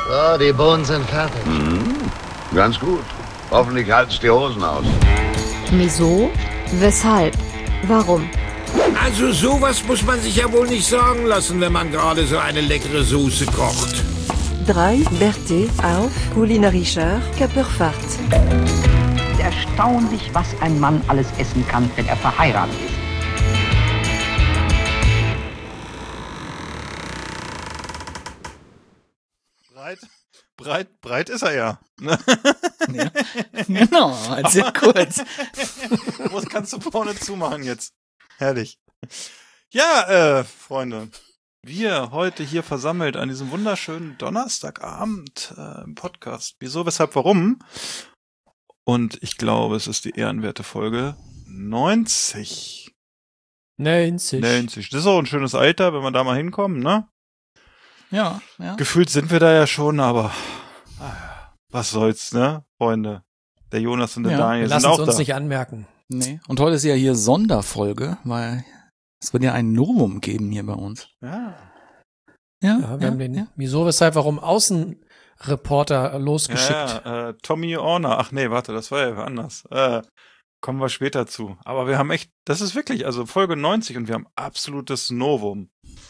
So, die Bohnen sind fertig. Ganz gut. Hoffentlich halten's die Hosen aus. Wieso? Weshalb? Warum? Also sowas muss man sich ja wohl nicht sagen lassen, wenn man gerade so eine leckere Soße kocht. 3 Berthe auf kulinarischer Körperfahrt. Erstaunlich, was ein Mann alles essen kann, wenn er verheiratet ist. Breit ist er ja. Ne? Ja. Genau, sehr kurz. Was kannst du vorne zumachen jetzt? Herrlich. Ja, Freunde, wir heute hier versammelt an diesem wunderschönen Donnerstagabend im Podcast. Wieso, weshalb, warum? Und ich glaube, es ist die ehrenwerte Folge 90. 90. Das ist auch ein schönes Alter, wenn wir da mal hinkommen, ne? Ja. Gefühlt sind wir da ja schon, aber was soll's, ne, Freunde? Der Jonas und der Daniel sind auch da. Lass es uns nicht anmerken. Nee. Und heute ist ja hier Sonderfolge, weil es wird ja ein Novum geben hier bei uns. Ja. Ja, wir haben den Wieso, Weshalb, Warum Außenreporter losgeschickt. Ja, Tommy Orner. Ach nee, warte, das war ja anders. Kommen wir später zu. Aber wir haben echt, das ist wirklich, also Folge 90 und wir haben absolutes Novum.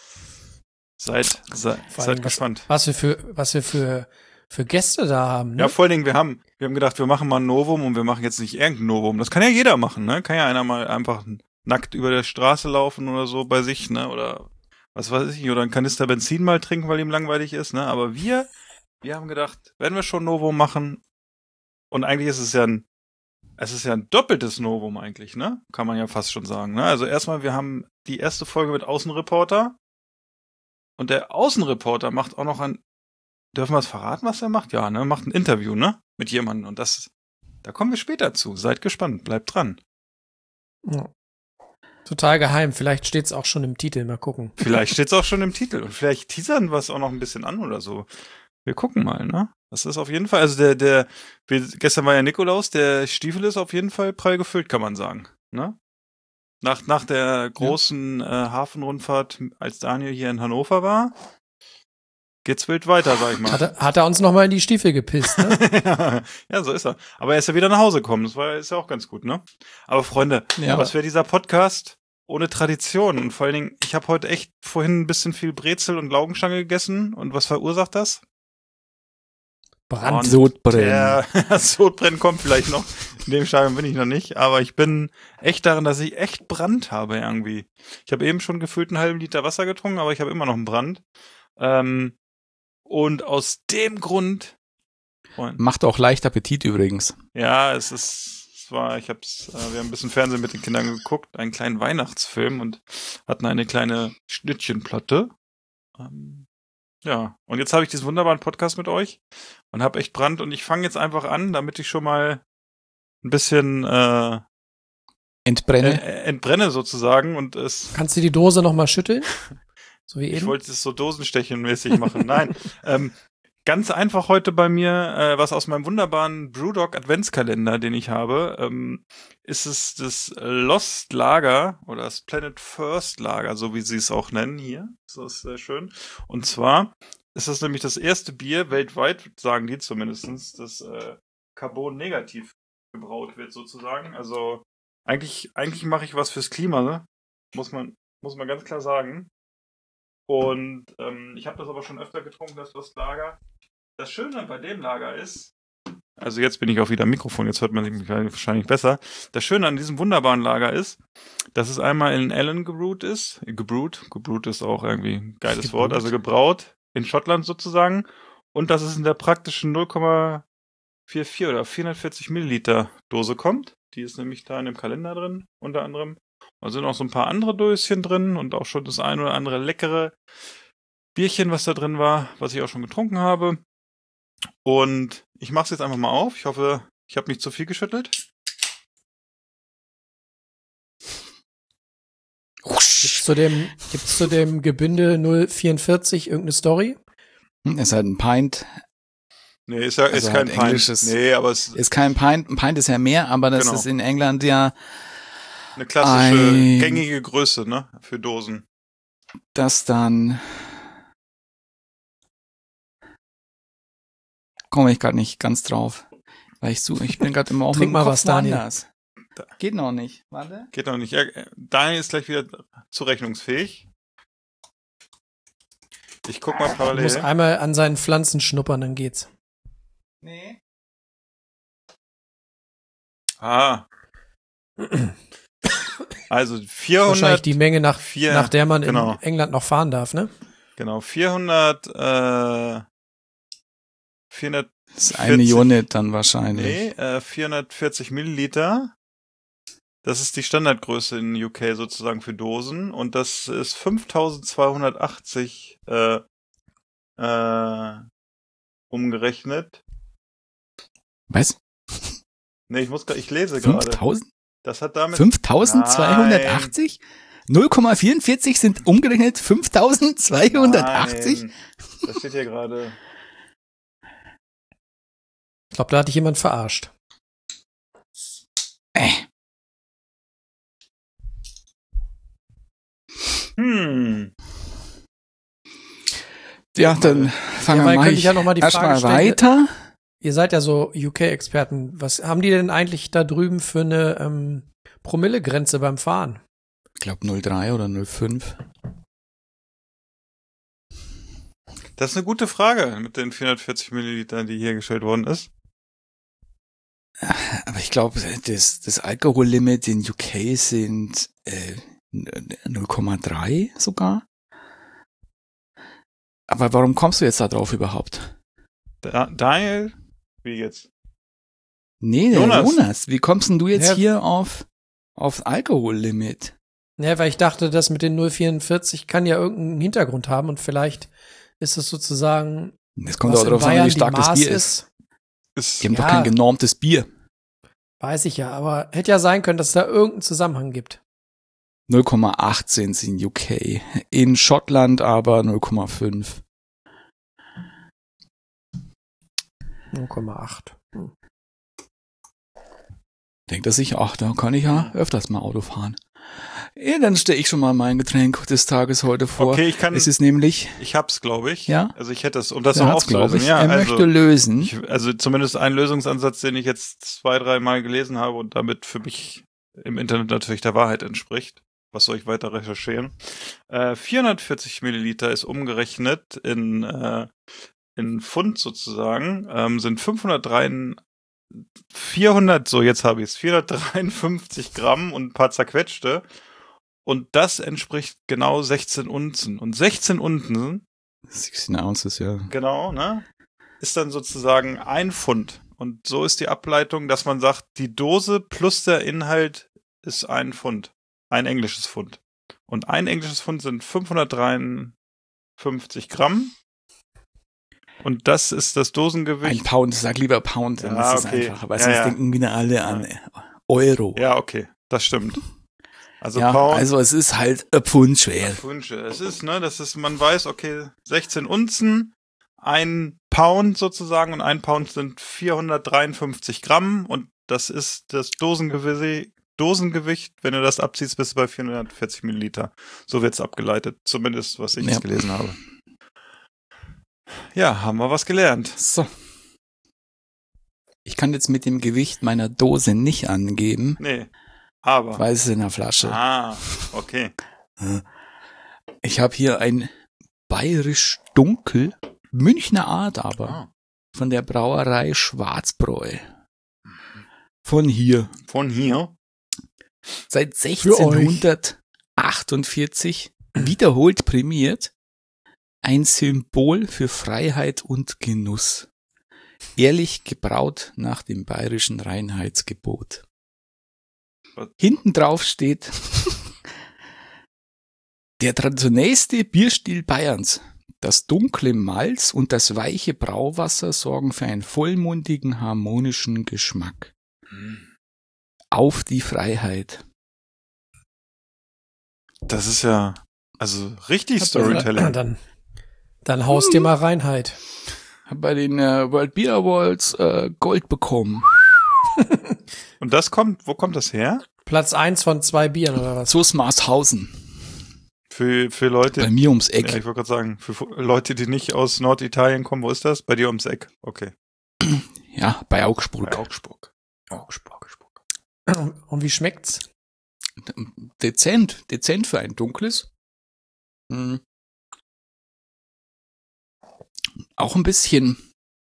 Seid gespannt. Was wir für Gäste da haben, ne? Ja, vor allen Dingen, wir haben gedacht, wir machen mal ein Novum und wir machen jetzt nicht irgendein Novum. Das kann ja jeder machen, ne? Kann ja einer mal einfach nackt über der Straße laufen oder so bei sich, ne? Oder was weiß ich, oder ein Kanister Benzin mal trinken, weil ihm langweilig ist, ne? Aber wir haben gedacht, wenn wir schon Novum machen, und eigentlich ist es ja ein doppeltes Novum eigentlich, ne? Kann man ja fast schon sagen, ne? Also erstmal, wir haben die erste Folge mit Außenreporter und der Außenreporter macht auch noch dürfen wir es verraten, was er macht? Ja, ne? Macht ein Interview, ne? Mit jemandem und da kommen wir später zu. Seid gespannt, bleibt dran. Ja. Total geheim, vielleicht steht's auch schon im Titel, mal gucken. Vielleicht steht's auch schon im Titel und vielleicht teasern wir es auch noch ein bisschen an oder so. Wir gucken mal, ne? Das ist auf jeden Fall, also gestern war ja Nikolaus, der Stiefel ist auf jeden Fall prall gefüllt, kann man sagen, ne? Nach der großen Hafenrundfahrt, als Daniel hier in Hannover war, geht's wild weiter, sag ich mal. Hat er uns nochmal in die Stiefel gepisst, ne? Ja, so ist er. Aber er ist ja wieder nach Hause gekommen, ist ja auch ganz gut, ne? Aber Freunde, was wäre dieser Podcast ohne Tradition? Und vor allen Dingen, ich habe heute echt vorhin ein bisschen viel Brezel und Laugenstange gegessen. Und was verursacht das? Sodbrennen. Sodbrennen kommt vielleicht noch. In dem Stadium bin ich noch nicht. Aber ich bin echt darin, dass ich echt Brand habe irgendwie. Ich habe eben schon gefühlt einen halben Liter Wasser getrunken, aber ich habe immer noch einen Brand. Und aus dem Grund... Macht auch leicht Appetit übrigens. Ja, wir haben ein bisschen Fernsehen mit den Kindern geguckt, einen kleinen Weihnachtsfilm und hatten eine kleine Schnittchenplatte. Ja, und jetzt habe ich diesen wunderbaren Podcast mit euch und habe echt Brand und ich fange jetzt einfach an, damit ich schon mal ein bisschen entbrenne sozusagen und es... Kannst du die Dose nochmal schütteln? So wie eben? Ich wollte es so dosenstechenmäßig machen. Nein, ganz einfach heute bei mir, was aus meinem wunderbaren Brewdog Adventskalender, den ich habe, ist es das Lost Lager oder das Planet First Lager, so wie sie es auch nennen hier. Das ist sehr schön. Und zwar ist das nämlich das erste Bier weltweit, sagen die zumindestens, das Carbon negativ gebraut wird sozusagen. Also eigentlich mache ich was fürs Klima, ne? Muss man ganz klar sagen. Und ich habe das aber schon öfter getrunken, das Lost Lager. Das Schöne bei dem Lager ist, also jetzt bin ich auch wieder am Mikrofon, jetzt hört man mich wahrscheinlich besser. Das Schöne an diesem wunderbaren Lager ist, dass es einmal in Allen gebrewt ist. Gebrewt ist auch irgendwie ein geiles Wort, also gebraut in Schottland sozusagen. Und dass es in der praktischen 0,44 oder 440 Milliliter Dose kommt. Die ist nämlich da in dem Kalender drin, unter anderem. Da sind auch so ein paar andere Döschen drin und auch schon das ein oder andere leckere Bierchen, was da drin war, was ich auch schon getrunken habe. Und ich mache es jetzt einfach mal auf. Ich hoffe, ich habe nicht zu viel geschüttelt. Gibt's zu dem Gebinde 044 irgendeine Story? Ist halt ein Pint. Nee, ist kein halt Pint. Nee, aber es ist kein Pint. Ein Pint ist ja mehr, aber das ist in England ja eine klassische, gängige Größe, ne, für Dosen. Das dann komme ich gerade nicht ganz drauf. Weil ich bin gerade immer auch Trink mit dem mal Kopf was, Daniel. woanders. Geht noch nicht. Warte. Geht noch nicht. Ja, Daniel ist gleich wieder zurechnungsfähig. Ich guck mal Du parallel. musst einmal an seinen Pflanzen schnuppern, dann geht's. Nee. Also 400. Wahrscheinlich die Menge, nach der man genau. in England noch fahren darf, ne? Genau, 400. Das ist eine Unit dann wahrscheinlich. Nee, 440 Milliliter. Das ist die Standardgröße in UK sozusagen für Dosen. Und das ist 5280 umgerechnet. Was? Nee, ich lese gerade. 5000? Das hat damit 5280? 0,44 sind umgerechnet 5280? Nein, das steht hier gerade. Ich glaube, da hat dich jemand verarscht. Ja, dann fangen wir mal erstmal weiter. Ihr seid ja so UK-Experten. Was haben die denn eigentlich da drüben für eine Promillegrenze beim Fahren? Ich glaube 0,3 oder 0,5. Das ist eine gute Frage mit den 440 Millilitern, die hier gestellt worden ist. Aber ich glaube, das Alkohollimit in UK sind 0,3 sogar. Aber warum kommst du jetzt da drauf überhaupt? Daniel? Wie jetzt? Nee, Jonas, wie kommst denn du jetzt hier auf Alkohollimit? Ja, weil ich dachte, das mit den 0,44 kann ja irgendeinen Hintergrund haben und vielleicht ist es sozusagen, es kommt auch darauf an, wie stark das Bier ist. Die haben doch kein genormtes Bier. Weiß ich ja, aber hätte ja sein können, dass es da irgendeinen Zusammenhang gibt. 0,18 sind in UK. In Schottland aber 0,5. 0,8. Denkt er sich, ach, da kann ich ja öfters mal Auto fahren. Ja, dann stelle ich schon mal mein Getränk des Tages heute vor. Okay, es ist nämlich. Ich hab's, glaube ich. Ja. Also ich hätte es, um das noch aufzulösen. Ja, möchte lösen. Also zumindest ein Lösungsansatz, den ich jetzt 2-3 Mal gelesen habe und damit für mich im Internet natürlich der Wahrheit entspricht. Was soll ich weiter recherchieren? 440 Milliliter ist umgerechnet in Pfund sozusagen, sind 453 Gramm und ein paar zerquetschte. Und das entspricht genau 16 Unzen. Und 16 Unzen 16 Ounces, ja. Genau, ne? Ist dann sozusagen 1 Pfund. Und so ist die Ableitung, dass man sagt, die Dose plus der Inhalt ist 1 Pfund. Ein englisches Pfund. Und ein englisches Pfund sind 553 Gramm. Und das ist das Dosengewicht. Ein Pound, sag lieber Pound, dann ist es einfacher, weil sonst denken wieder alle an Euro. Ja, okay, das stimmt. Also ja, Pound. Also es ist halt ein Pfund schwer. Es ist, ne, man weiß, okay, 16 Unzen, 1 Pound sozusagen und 1 Pound sind 453 Gramm und das ist das Dosengewicht, wenn du das abziehst, bist du bei 440 Milliliter. So wird's abgeleitet, zumindest was ich jetzt gelesen habe. Ja, haben wir was gelernt. So. Ich kann jetzt mit dem Gewicht meiner Dose nicht angeben. Nee, aber. Weil es ist in der Flasche. Ah, okay. Ich habe hier ein bayerisch dunkel, Münchner Art aber, von der Brauerei Schwarzbräu. Von hier. Seit 1648 wiederholt prämiert. Ein Symbol für Freiheit und Genuss. Ehrlich gebraut nach dem bayerischen Reinheitsgebot. Hinten drauf steht der traditionellste Bierstil Bayerns. Das dunkle Malz und das weiche Brauwasser sorgen für einen vollmundigen, harmonischen Geschmack. Auf die Freiheit. Das ist ja, also richtig Storytelling. Dann haust dir mal Reinheit. Hab bei den World Beer Awards Gold bekommen. Und wo kommt das her? Platz 1 von 2 Bieren oder was? So Smarshausen. Für Leute. Bei mir ums Eck. Ja, ich wollte gerade sagen, für Leute, die nicht aus Norditalien kommen, wo ist das? Bei dir ums Eck. Okay. Ja, bei Augsburg. Bei Augsburg. Und wie schmeckt's? Dezent für ein dunkles. Auch ein bisschen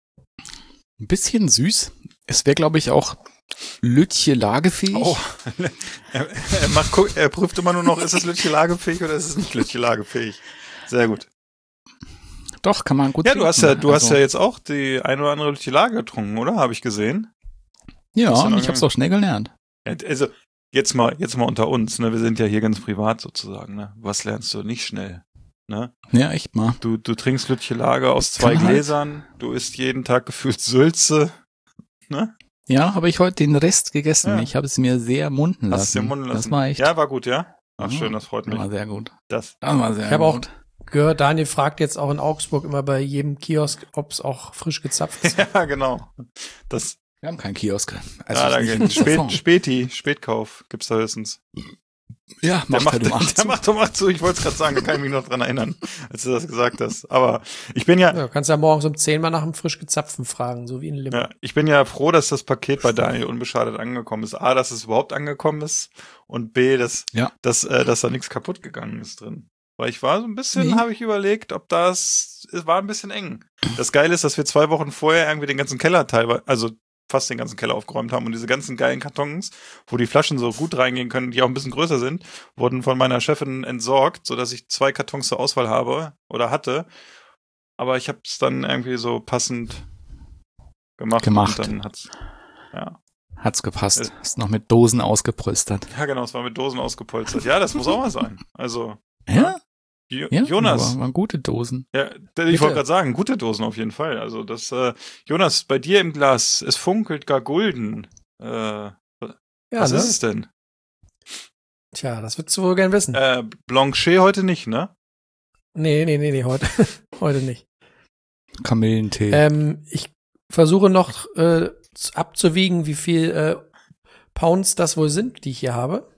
süß. Es wäre, glaube ich, auch Lütje lagefähig. Oh, er prüft immer nur noch, ist es Lütje lagefähig oder ist es nicht Lütje lagefähig? Sehr gut. Doch, kann man gut Ja, trinken. du hast ja jetzt auch die ein oder andere Lütje Lage getrunken, oder? Habe ich gesehen. Ja, Hast du noch ich hab's auch schnell gelernt. Also, jetzt mal unter uns, ne? Wir sind ja hier ganz privat sozusagen, ne? Was lernst du nicht schnell, ne? Ja, echt mal. Du trinkst Lütje Lage aus 2 Kann halt. Gläsern, du isst jeden Tag gefühlt Sülze, ne? Ja, habe ich heute den Rest gegessen. Ja. Ich habe es mir sehr munden lassen. Hast du dir munden lassen? Das war echt. Ja, war gut, ja? Ach, Ja, schön, das freut mich. War sehr gut. Das. Das war sehr Ich habe auch gut. gehört, Daniel fragt jetzt auch in Augsburg immer bei jedem Kiosk, ob es auch frisch gezapft ist. Ja, genau. Das, Wir haben keinen Kiosk. Also ja, da nicht in geht dieser Form. Spätkauf gibt's da höchstens. Ja, Der macht halt um 8. macht so, ich wollte es gerade sagen, da kann ich mich noch dran erinnern, als du das gesagt hast. Aber ich bin ja, Ja, du kannst ja morgens um 10 mal nach einem frisch gezapften fragen, so wie in Limburg. ja, ich bin ja froh, dass das Paket bei Daniel unbeschadet angekommen ist. A, dass es überhaupt angekommen ist und B, dass da nichts kaputt gegangen ist drin. Weil ich war so ein bisschen, habe ich überlegt, ob es war ein bisschen eng. Das Geile ist, dass wir 2 Wochen vorher irgendwie den ganzen Keller teilweise, also fast den ganzen Keller aufgeräumt haben und diese ganzen geilen Kartons, wo die Flaschen so gut reingehen können, die auch ein bisschen größer sind, wurden von meiner Chefin entsorgt, sodass ich 2 Kartons zur Auswahl habe oder hatte. Aber ich habe es dann irgendwie so passend gemacht. Und dann Hat's gepasst. Ist noch mit Dosen ausgepolstert. Ja, genau, es war mit Dosen ausgepolstert. Ja, das muss auch mal sein. Also. Ja? Jonas. Waren gute Dosen. Ja, ich wollte gerade sagen, gute Dosen auf jeden Fall. Also das, Jonas, bei dir im Glas, es funkelt gar Gulden. Was ist es denn? Tja, das würdest du wohl gern wissen. Blanchet heute nicht, ne? Nee, heute nicht. Kamillentee. Ich versuche noch abzuwiegen, wie viel Pounds das wohl sind, die ich hier habe.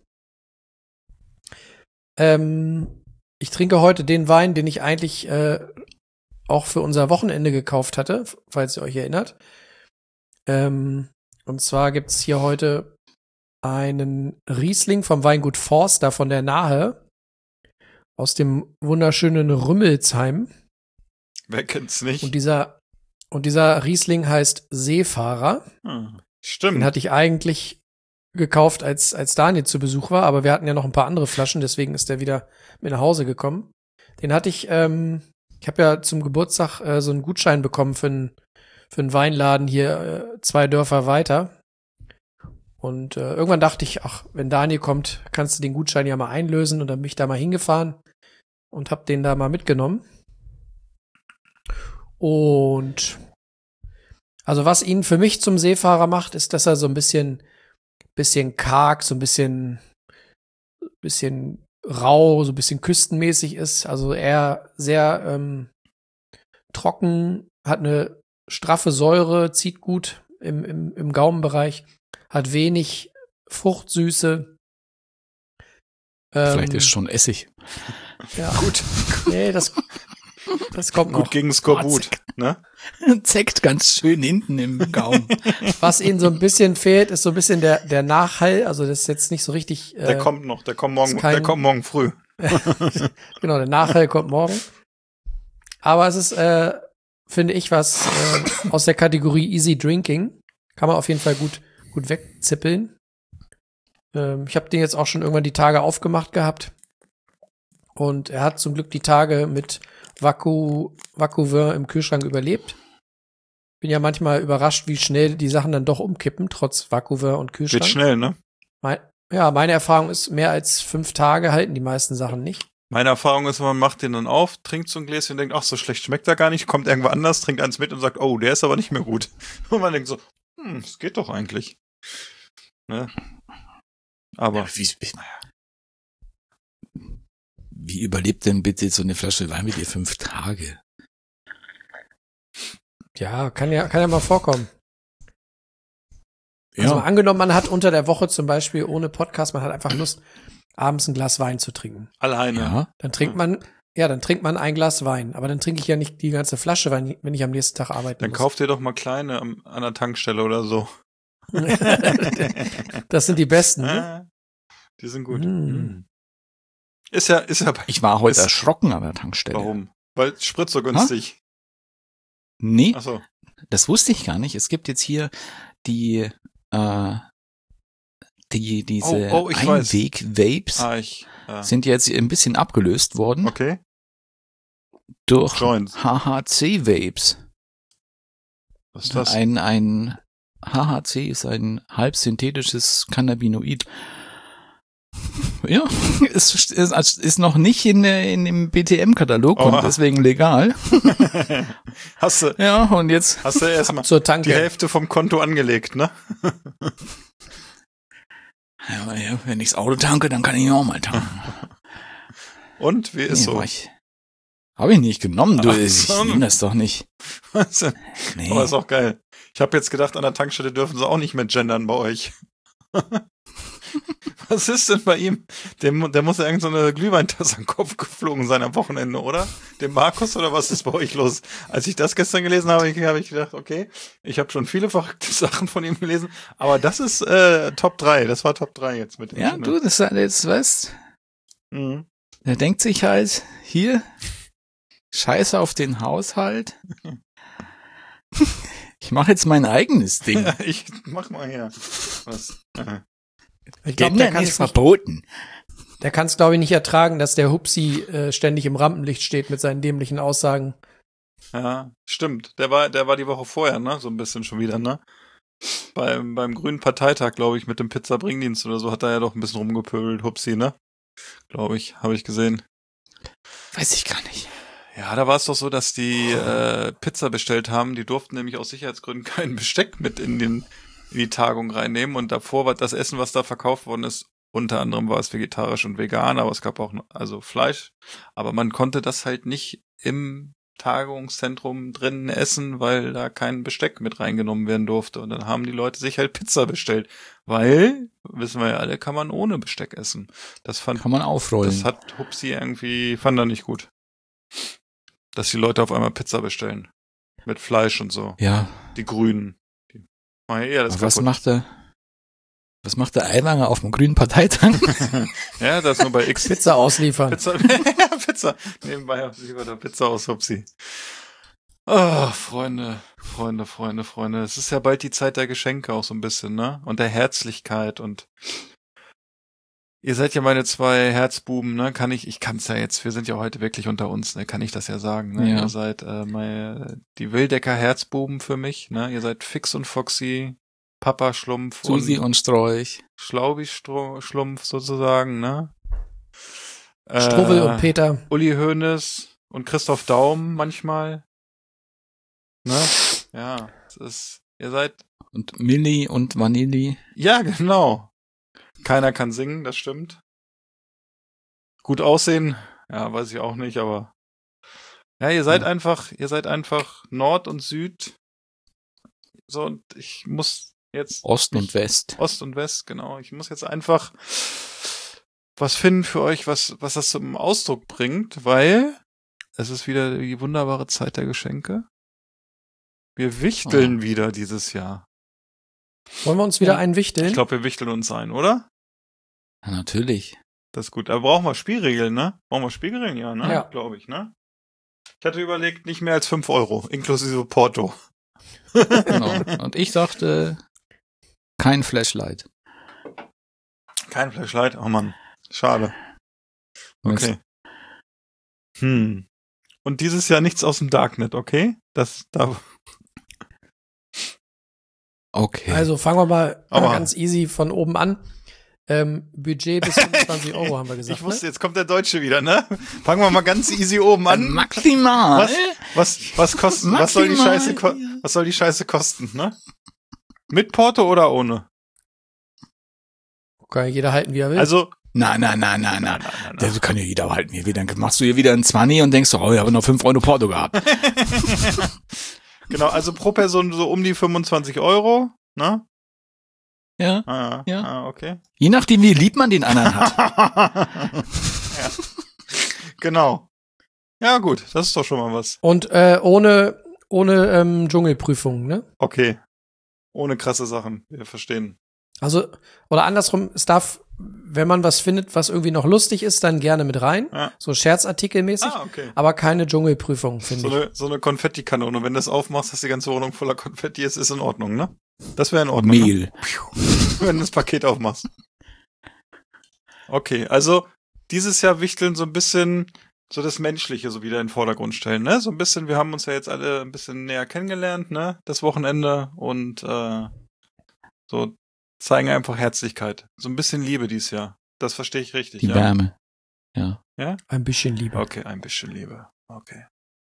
Ich trinke heute den Wein, den ich eigentlich auch für unser Wochenende gekauft hatte, falls ihr euch erinnert. Und zwar gibt's hier heute einen Riesling vom Weingut Forster von der Nahe aus dem wunderschönen Rümmelsheim. Wer kennt's nicht? Und dieser Riesling heißt Seefahrer. Stimmt. Den hatte ich eigentlich gekauft, als Daniel zu Besuch war, aber wir hatten ja noch ein paar andere Flaschen, deswegen ist der wieder mit nach Hause gekommen. Den hatte ich habe ja zum Geburtstag so einen Gutschein bekommen für einen Weinladen hier 2 Dörfer weiter. Und irgendwann dachte ich, ach, wenn Daniel kommt, kannst du den Gutschein ja mal einlösen, und dann bin ich da mal hingefahren und hab den da mal mitgenommen. Und also was ihn für mich zum Seefahrer macht, ist, dass er so ein bisschen karg, so ein bisschen rau, so ein bisschen küstenmäßig ist. Also eher sehr trocken, hat eine straffe Säure, zieht gut im Gaumenbereich, hat wenig Fruchtsüße. Vielleicht ist schon Essig. Ja. Gut. Nee, das kommt noch. Gut gegen Skorbut, ne? Zeckt ganz schön hinten im Gaumen. Was ihnen so ein bisschen fehlt, ist so ein bisschen der Nachhall. Also das ist jetzt nicht so richtig. Der kommt noch, der kommt morgen früh. Genau, der Nachhall kommt morgen. Aber es ist, finde ich, was aus der Kategorie Easy Drinking. Kann man auf jeden Fall gut wegzippeln. Ich habe den jetzt auch schon irgendwann die Tage aufgemacht gehabt. Und er hat zum Glück die Tage mit Vacuvin im Kühlschrank überlebt. Bin ja manchmal überrascht, wie schnell die Sachen dann doch umkippen, trotz Vacuvin und Kühlschrank. Geht schnell, ne? Meine Erfahrung ist, mehr als 5 Tage halten die meisten Sachen nicht. Meine Erfahrung ist, man macht den dann auf, trinkt so ein Gläschen und denkt, ach, so schlecht schmeckt er gar nicht, kommt irgendwo anders, trinkt eins mit und sagt, oh, der ist aber nicht mehr gut. Und man denkt so, das geht doch eigentlich. Ne? Aber wie überlebt denn bitte so eine Flasche Wein mit dir 5 Tage? Ja, kann ja mal vorkommen. Ja. Also mal angenommen, man hat unter der Woche zum Beispiel ohne Podcast, man hat einfach Lust, abends ein Glas Wein zu trinken. alleine. Ja. Dann trinkt man Ja, dann trinkt man ein Glas Wein. Aber dann trinke ich ja nicht die ganze Flasche Wein, wenn ich am nächsten Tag arbeiten Dann muss. kauft ihr doch mal kleine an der Tankstelle oder so. Das sind die besten, ne? Die sind gut. Mm. Ist ja bei, Ich war heute Ist- erschrocken an der Tankstelle. warum? Weil Sprit so günstig. Nee, Achso. das wusste ich gar nicht. Es gibt jetzt hier diese ich weiß. Einweg-Vapes sind jetzt ein bisschen abgelöst worden Okay. durch Joints. HHC-Vapes. Was ist das? Ein HHC ist ein halbsynthetisches Cannabinoid. Ja, ist noch nicht in dem BTM-Katalog Oha. und deswegen legal. Hast du Ja, und jetzt erstmal Zur die Tanke. Hälfte vom Konto angelegt, ne? ja, wenn ich das Auto tanke, dann kann ich auch mal tanken. Und wie ist so? Habe ich nicht genommen, du. Ach Ich so. nehme das doch nicht. Was denn? Nee. Aber ist auch geil. Ich habe jetzt gedacht, an der Tankstelle dürfen sie auch nicht mehr gendern bei euch. Was ist denn bei ihm? Der muss ja irgend so eine Glühweintasse am Kopf geflogen sein am Wochenende, oder? Dem Markus, oder was ist bei euch los? Als ich das gestern gelesen habe, habe ich gedacht, okay, ich habe schon viele verrückte Sachen von ihm gelesen, aber das ist Top 3. Das war Top 3 jetzt mit dem. Ja, du, das ist jetzt, weißt, Mhm. der denkt sich halt, hier, Scheiße auf den Haushalt. Ich mache jetzt mein eigenes Ding. Ja, ich mach mal hier. Was? Ich glaube, der kann ist es verboten. glaube ich, nicht ertragen, dass der Hupsi ständig im Rampenlicht steht mit seinen dämlichen Aussagen. Ja, stimmt. Der war die Woche vorher, ne? So ein bisschen schon wieder, ne? Beim Grünen Parteitag, glaube ich, mit dem Pizza-Bringdienst oder so, hat er ja doch ein bisschen rumgepöbelt, Hupsi, ne? Glaube ich, habe ich gesehen. Weiß ich gar nicht. Ja, da war es doch so, dass die Pizza bestellt haben. Die durften nämlich aus Sicherheitsgründen kein Besteck mit in die Tagung reinnehmen. Und davor war das Essen, was da verkauft worden ist, unter anderem war es vegetarisch und vegan, aber es gab auch also Fleisch. Aber man konnte das halt nicht im Tagungszentrum drinnen essen, weil da kein Besteck mit reingenommen werden durfte. Und dann haben die Leute sich halt Pizza bestellt. Weil, wissen wir ja alle, kann man ohne Besteck essen. Kann man aufrollen. Das hat Hupsi fand er nicht gut. Dass die Leute auf einmal Pizza bestellen. Mit Fleisch und so. Ja. Die Grünen. Die machen ja eher das Was kaputt. macht der Aiwanger auf dem Grünen Parteitag? Ja, das ist nur bei X. Pizza ausliefern. Pizza. Nebenbei lieber der Pizza aus Hupsi. Oh, Freunde. Es ist ja bald die Zeit der Geschenke auch so ein bisschen, ne? Und der Herzlichkeit und ihr seid ja meine zwei Herzbuben, ne? Ich kann's ja jetzt, wir sind ja heute wirklich unter uns, ne? Kann ich das ja sagen, ne? Ja. Ihr seid die Wildecker Herzbuben für mich, ne? Ihr seid Fix und Foxy, Papa Schlumpf Susi und Strolch. Schlaubi Schlumpf sozusagen, ne? Struwwel und Peter. Uli Hoeneß und Christoph Daum manchmal. Ne? Ja, ihr seid. Und Milli und Vanilli. Ja, genau. Keiner kann singen, das stimmt. Gut aussehen, ja, weiß ich auch nicht, aber. Ja, ihr seid einfach Nord und Süd. So, und ich muss jetzt. Ost und West. Ost und West, genau. Ich muss jetzt einfach was finden für euch, was das zum Ausdruck bringt, weil es ist wieder die wunderbare Zeit der Geschenke. Wir wichteln wieder dieses Jahr. Wollen wir uns wieder einwichteln? Ich glaube, wir wichteln uns ein, oder? Ja, natürlich. Das ist gut. Aber brauchen wir Spielregeln, ne? Brauchen wir Spielregeln? Ja, ne? Ja. Glaube ich, ne? Ich hatte überlegt, nicht mehr als 5 €, inklusive Porto. Genau. Und ich dachte, kein Flashlight. Kein Flashlight? Oh Mann. Schade. Okay. Und dieses Jahr nichts aus dem Darknet, okay? Okay. Also fangen wir mal Aber- ganz easy von oben an. Budget bis 25 € haben wir gesagt. Ich wusste, jetzt kommt der Deutsche wieder, ne? Fangen wir mal ganz easy oben an. Maximal. Was kosten? Was soll die Scheiße kosten, ne? Mit Porto oder ohne? Kann jeder halten, wie er will. Also, Nein. Das kann ja jeder halten. Dann machst du hier wieder ein 20 und denkst, oh, ich habe noch 5 € Porto gehabt. genau, also pro Person so um die 25 €, ne? Ja. Ja, okay. Je nachdem, wie lieb man den anderen hat. Ja. Genau. Ja, gut, das ist doch schon mal was. Und ohne Dschungelprüfung, ne? Okay. Ohne krasse Sachen, wir verstehen. Also, oder andersrum, es darf, wenn man was findet, was irgendwie noch lustig ist, dann gerne mit rein. Ja. So scherzartikelmäßig. Okay. Aber keine Dschungelprüfung, finde ich. So eine Konfettikanone. Und wenn du das aufmachst, dass die ganze Wohnung voller Konfetti ist, ist in Ordnung, ne? Das wäre in Ordnung. Mehl. Ne? Wenn du das Paket aufmachst. Okay, also dieses Jahr wichteln so ein bisschen so das Menschliche so wieder in den Vordergrund stellen, ne? So ein bisschen, wir haben uns ja jetzt alle ein bisschen näher kennengelernt, ne? Das Wochenende und so zeigen einfach Herzlichkeit. So ein bisschen Liebe dieses Jahr. Das verstehe ich richtig, Die ja? Wärme. Ja. Ja? Ein bisschen Liebe. Okay, ein bisschen Liebe. Okay.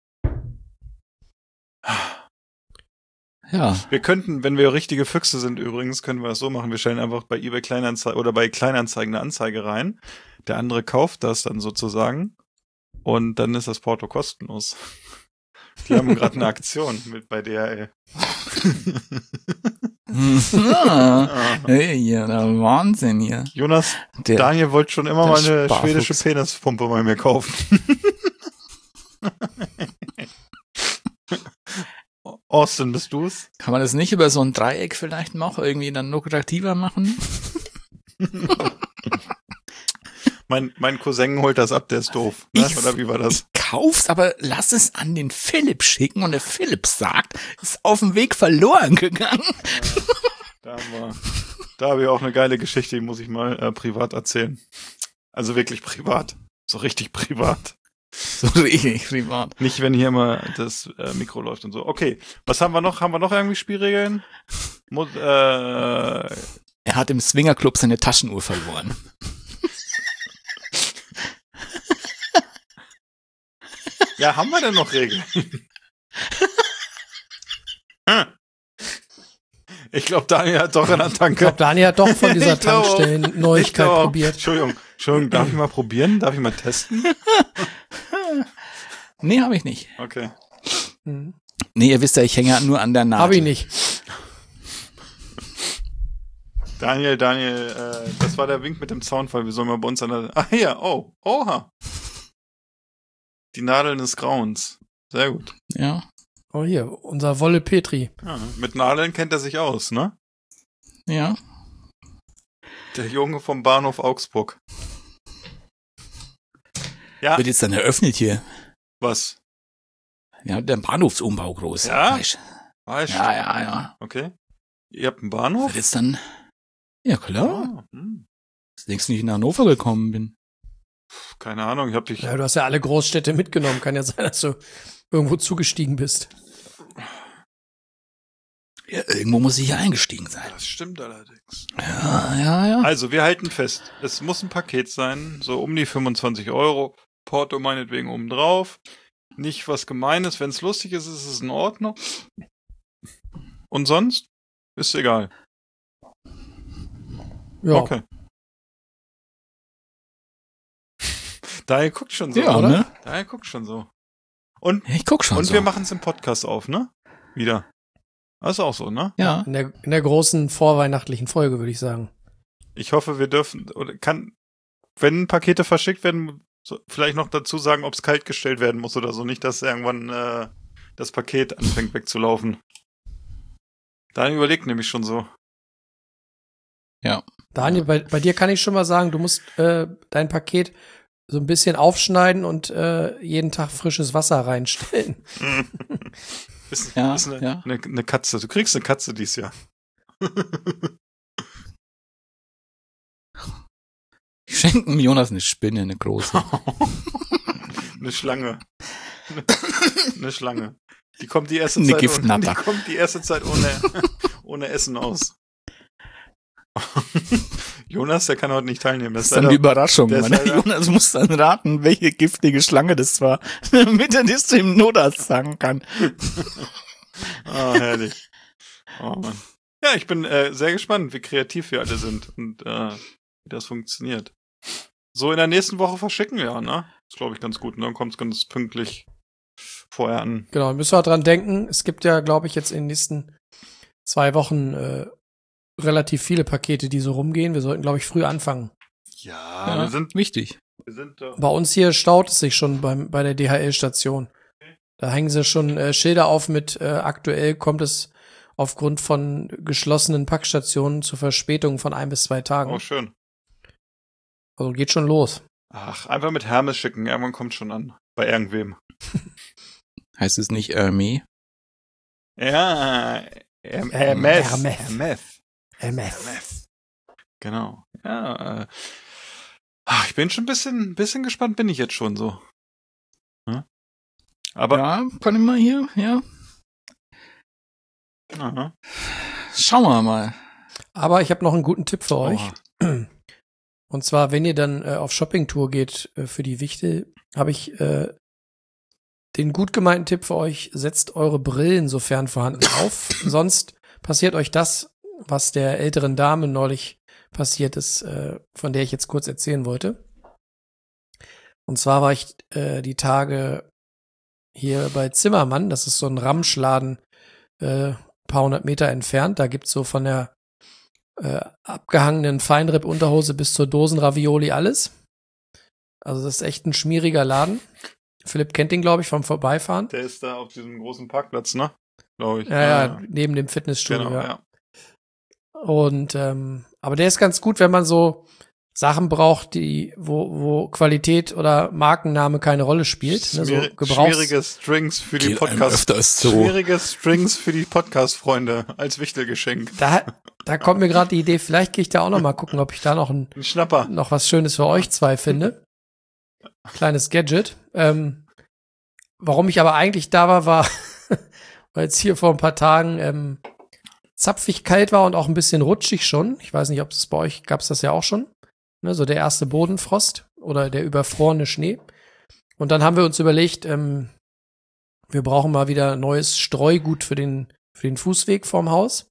Ja. Wir könnten, wenn wir richtige Füchse sind übrigens, können wir das so machen, wir stellen einfach bei eBay Kleinanzeigen oder bei Kleinanzeigen eine Anzeige rein. Der andere kauft das dann sozusagen und dann ist das Porto kostenlos. Die haben gerade eine Aktion mit bei DHL. Ja, der Wahnsinn hier. Jonas, Daniel wollte schon immer mal eine schwedische Penispumpe bei mir kaufen. Austin, bist du's? Kann man das nicht über so ein Dreieck vielleicht noch irgendwie dann lukrativer machen? Mein Cousin holt das ab, der ist doof. Ne? Oder wie war das? Kauf's, aber lass es an den Philipp schicken und der Philipp sagt, ist auf dem Weg verloren gegangen. Da habe ich auch eine geile Geschichte, die muss ich mal privat erzählen. Also wirklich privat. So richtig privat. So richtig privat. Nicht, wenn hier immer das Mikro läuft und so. Okay, was haben wir noch? Haben wir noch irgendwie Spielregeln? Er hat im Swingerclub seine Taschenuhr verloren. Ja, haben wir denn noch Regeln? Ich glaube, Daniel hat doch in der Tanke. Ich glaube, Daniel hat doch von dieser Tankstellen-Neuigkeit probiert. Entschuldigung, darf ich mal probieren? Darf ich mal testen? Nee, habe ich nicht. Okay. Nee, ihr wisst ja, ich hänge ja nur an der Nadel. Hab ich nicht. Daniel, das war der Wink mit dem Zaunfall. Wir sollen mal bei uns an der... Ah, hier, oha. Die Nadeln des Grauens. Sehr gut. Ja. Oh, hier, unser Wolle Petri. Ja, mit Nadeln kennt er sich aus, ne? Ja. Der Junge vom Bahnhof Augsburg. Ja. Wird jetzt dann eröffnet hier. Was? Ja, der Bahnhofsumbau groß. Ja? Weißt. Ja. Okay. Ihr habt einen Bahnhof? Wird jetzt dann... Ja, klar. Ah, Das nächste, nicht nach Hannover gekommen bin. Keine Ahnung, ich hab dich... Ja, du hast ja alle Großstädte mitgenommen. Kann ja sein, dass du irgendwo zugestiegen bist. Ja, irgendwo muss ich ja eingestiegen sein. Das stimmt allerdings. Ja. Also, wir halten fest. Es muss ein Paket sein, so um die 25 €. Porto meinetwegen obendrauf. Nicht was Gemeines. Wenn es lustig ist, ist es in Ordnung. Und sonst? Ist egal. Ja. Okay. Daher guckt schon so, Ja, oder? ne? Daher guckt schon so. Und Ich guck schon so. wir machen es im Podcast auf, ne? Wieder. Das ist auch so, ne? Ja. In der großen vorweihnachtlichen Folge, würde ich sagen. Ich hoffe, wir dürfen, oder wenn Pakete verschickt werden, so, vielleicht noch dazu sagen, ob es kalt gestellt werden muss oder so. Nicht, dass irgendwann das Paket anfängt wegzulaufen. Daniel überlegt nämlich schon so. Ja. Daniel, bei dir kann ich schon mal sagen, du musst dein Paket so ein bisschen aufschneiden und jeden Tag frisches Wasser reinstellen. Ist Ja. eine Katze. Du kriegst eine Katze dieses Jahr. Ich schenke dem Jonas eine Spinne, eine große. Eine Schlange. Eine Schlange. Die kommt die erste Eine Zeit Giftnatter. ohne Essen aus. Jonas, der kann heute nicht teilnehmen. Das ist dann die Überraschung. der ist Mann. leider- Jonas muss dann raten, welche giftige Schlange das war, damit er das dem Notarzt sagen kann. Ah, herrlich. Oh Mann. Ja, ich bin sehr gespannt, wie kreativ wir alle sind und wie das funktioniert. So in der nächsten Woche verschicken wir, ne? Ist, glaube ich, ganz gut. Und dann kommt es ganz pünktlich vorher an. Genau, müssen wir dran denken. Es gibt ja, glaube ich, jetzt in den nächsten 2 Wochen relativ viele Pakete, die so rumgehen. Wir sollten, glaube ich, früh anfangen. Ja, wir sind wichtig. Wir sind doch. Bei uns hier staut es sich schon bei der DHL-Station. Da hängen sie schon Schilder auf mit aktuell kommt es aufgrund von geschlossenen Packstationen zu Verspätungen von 1 bis 2 Tagen. Oh, schön. Also geht schon los. Ach, einfach mit Hermes schicken. Irgendwann kommt schon an. Bei irgendwem. Heißt es nicht Hermes? Ja. Hermes. Hermes. Genau. Ja. Ich bin schon ein bisschen gespannt, bin ich jetzt schon so. Hm? Aber. Ja, kann ich mal hier, ja. Aha. Schauen wir mal. Aber ich habe noch einen guten Tipp für euch. Oha. Und zwar, wenn ihr dann auf Shoppingtour geht für die Wichtel, habe ich den gut gemeinten Tipp für euch, setzt eure Brillen sofern vorhanden auf. Sonst passiert euch das, was der älteren Dame neulich passiert ist, von der ich jetzt kurz erzählen wollte. Und zwar war ich die Tage hier bei Zimmermann, das ist so ein Ramschladen, paar 100 Meter entfernt. Da gibt's so von der abgehangenen Feinripp-Unterhose bis zur Dosenravioli alles. Also das ist echt ein schmieriger Laden. Philipp kennt den, glaube ich, vom Vorbeifahren. Der ist da auf diesem großen Parkplatz, ne? Glaube ich. Ja, neben dem Fitnessstudio. Genau, ja. Und aber der ist ganz gut, wenn man so Sachen braucht, die wo Qualität oder Markenname keine Rolle spielt. Ne, so Schwierige Strings für die Schwierige Strings für die Podcast-Freunde als Wichtelgeschenk. Da kommt mir gerade die Idee, vielleicht gehe ich da auch noch mal gucken, ob ich da noch ein Schnapper. Noch was Schönes für euch zwei finde. Kleines Gadget. Warum ich aber eigentlich da war, weil es hier vor ein paar Tagen zapfig kalt war und auch ein bisschen rutschig schon. Ich weiß nicht, ob es bei euch gab es das ja auch schon. Ne, so der erste Bodenfrost oder der überfrorene Schnee. Und dann haben wir uns überlegt, wir brauchen mal wieder neues Streugut für den Fußweg vorm Haus.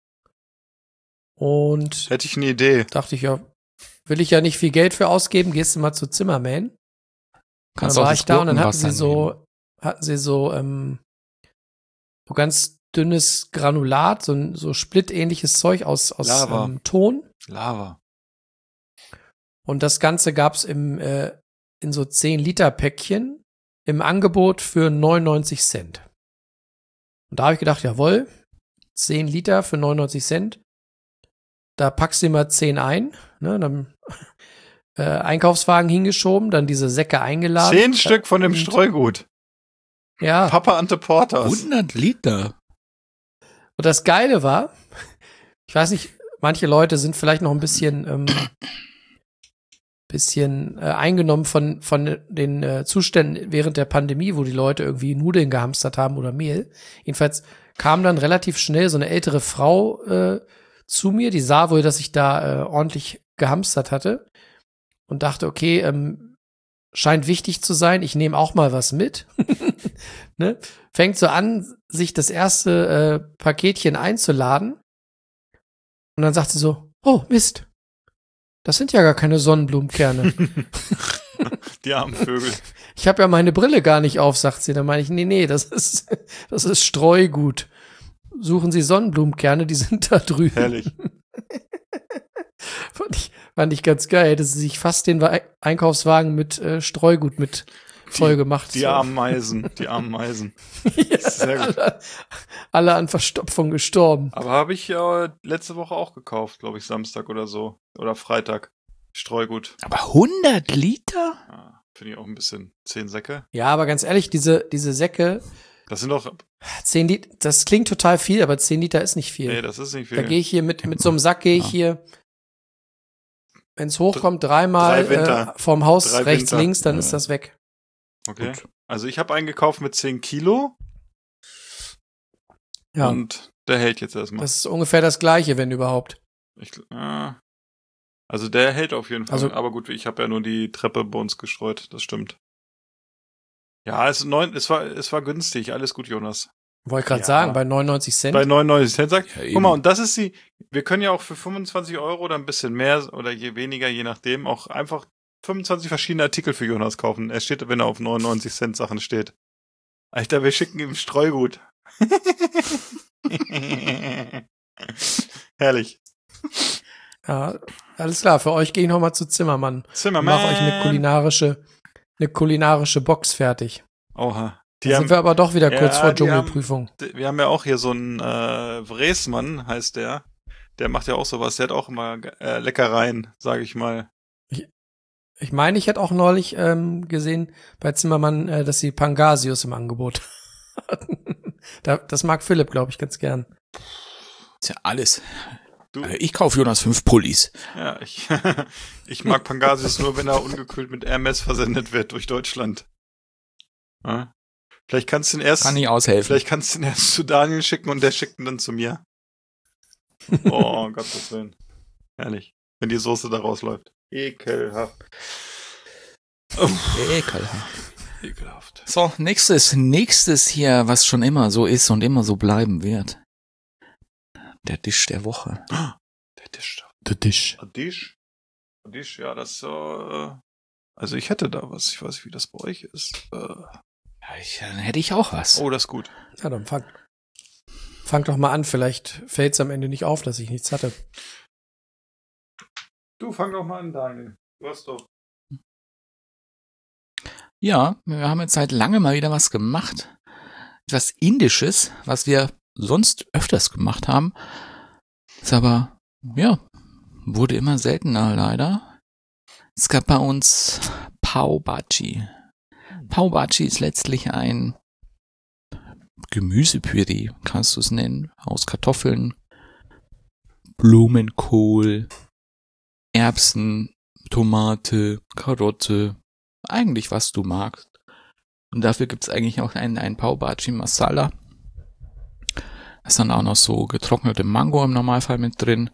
Und hätte ich eine Idee. Dachte ich, ja, will ich ja nicht viel Geld für ausgeben, gehst du mal zu Zimmerman. Dann war ich da und dann hatten sie so ganz dünnes Granulat, so splittähnliches Zeug aus Ton. Lava. Und das Ganze gab's in so 10-Liter-Päckchen im Angebot für 99 Cent. Und da habe ich gedacht, jawohl, 10 Liter für 99 Cent. Da packst du immer 10 ein, ne, dann Einkaufswagen hingeschoben, dann diese Säcke eingeladen. 10 Stück von dem Streugut. Ja. Papa Ante Porters. 100 Liter. Und das Geile war, ich weiß nicht, manche Leute sind vielleicht noch ein bisschen eingenommen von den Zuständen während der Pandemie, wo die Leute irgendwie Nudeln gehamstert haben oder Mehl. Jedenfalls kam dann relativ schnell so eine ältere Frau zu mir, die sah wohl, dass ich da ordentlich gehamstert hatte und dachte, okay, scheint wichtig zu sein, ich nehme auch mal was mit. Ne? Fängt so an, sich das erste Paketchen einzuladen und dann sagt sie so, oh Mist, das sind ja gar keine Sonnenblumenkerne. Die armen Vögel. Ich habe ja meine Brille gar nicht auf, sagt sie. Dann meine ich, nee, das ist Streugut. Suchen Sie Sonnenblumenkerne, die sind da drüben. Herrlich. Fand ich ganz geil. Hätte sie sich fast den Einkaufswagen mit Streugut mit voll gemacht. Die armen Meisen. Ja, sehr gut. Alle an Verstopfung gestorben. Aber habe ich ja letzte Woche auch gekauft, glaube ich, Samstag oder so. Oder Freitag. Streugut. Aber 100 Liter? Ja, finde ich auch ein bisschen. 10 Säcke. Ja, aber ganz ehrlich, diese Säcke. Das sind doch 10 Liter, das klingt total viel, aber 10 Liter ist nicht viel. Nee, das ist nicht viel. Da gehe ich hier mit so einem Sack hier, wenn es hochkommt, dreimal vorm Haus rechts, links, dann ist das weg. Okay. Gut. Also ich habe einen gekauft mit 10 Kilo. Ja. Und der hält jetzt erstmal. Das ist ungefähr das Gleiche, wenn überhaupt. Also der hält auf jeden Fall. Also, aber gut, ich habe ja nur die Treppe bei uns gestreut, das stimmt. Ja, es war günstig, alles gut, Jonas. Wollte gerade sagen, bei 99 Cent. Bei 99 Cent sagt, Ja, guck mal, und das ist wir können ja auch für 25 Euro oder ein bisschen mehr oder je weniger, je nachdem, auch einfach 25 verschiedene Artikel für Jonas kaufen. Er steht, wenn er auf 99 Cent Sachen steht. Alter, wir schicken ihm Streugut. Herrlich. Ja, Alles klar, für euch gehe ich nochmal zu Zimmermann. Zimmermann. Mach euch eine kulinarische Box fertig. Oha. Da sind wir aber doch wieder kurz vor die Dschungelprüfung. Wir haben ja auch hier so einen Wresmann, heißt der. Der macht ja auch sowas. Der hat auch immer Leckereien, sage ich mal. Ich meine, ich hätte auch neulich gesehen bei Zimmermann, dass sie Pangasius im Angebot hatten. Das mag Philipp, glaube ich, ganz gern. Ist ja alles. Du? Ich kaufe Jonas 5 Pullis. Ja, ich mag Pangasius nur, wenn er ungekühlt mit Hermes versendet wird durch Deutschland. Ja? Vielleicht kannst du ihn erst. Kann ich aushelfen. Vielleicht kannst du ihn erst zu Daniel schicken und der schickt ihn dann zu mir. Oh, um Gottes Willen. Herrlich. Wenn die Soße da rausläuft. Ekelhaft. Ekelhaft. So, nächstes hier, was schon immer so ist und immer so bleiben wird. Der Tisch der Woche. Der Tisch. Der Tisch. Der Tisch, ja, das also ich hätte da was. Ich weiß nicht, wie das bei euch ist. Dann hätte ich auch was. Oh, das ist gut. Ja, dann fang doch mal an. Vielleicht fällt es am Ende nicht auf, dass ich nichts hatte. Du, fang doch mal an, Daniel. Du hast doch. Ja, wir haben jetzt seit langem mal wieder was gemacht. Etwas Indisches, was wir sonst öfters gemacht haben. Ist aber, ja, wurde immer seltener leider. Es gab bei uns Pav Bhaji. Pav Bhaji ist letztlich ein Gemüsepüree, kannst du es nennen, aus Kartoffeln, Blumenkohl, Erbsen, Tomate, Karotte, eigentlich was du magst. Und dafür gibt's eigentlich auch ein Pav Bhaji Masala. Da ist dann auch noch so getrocknete Mango im Normalfall mit drin.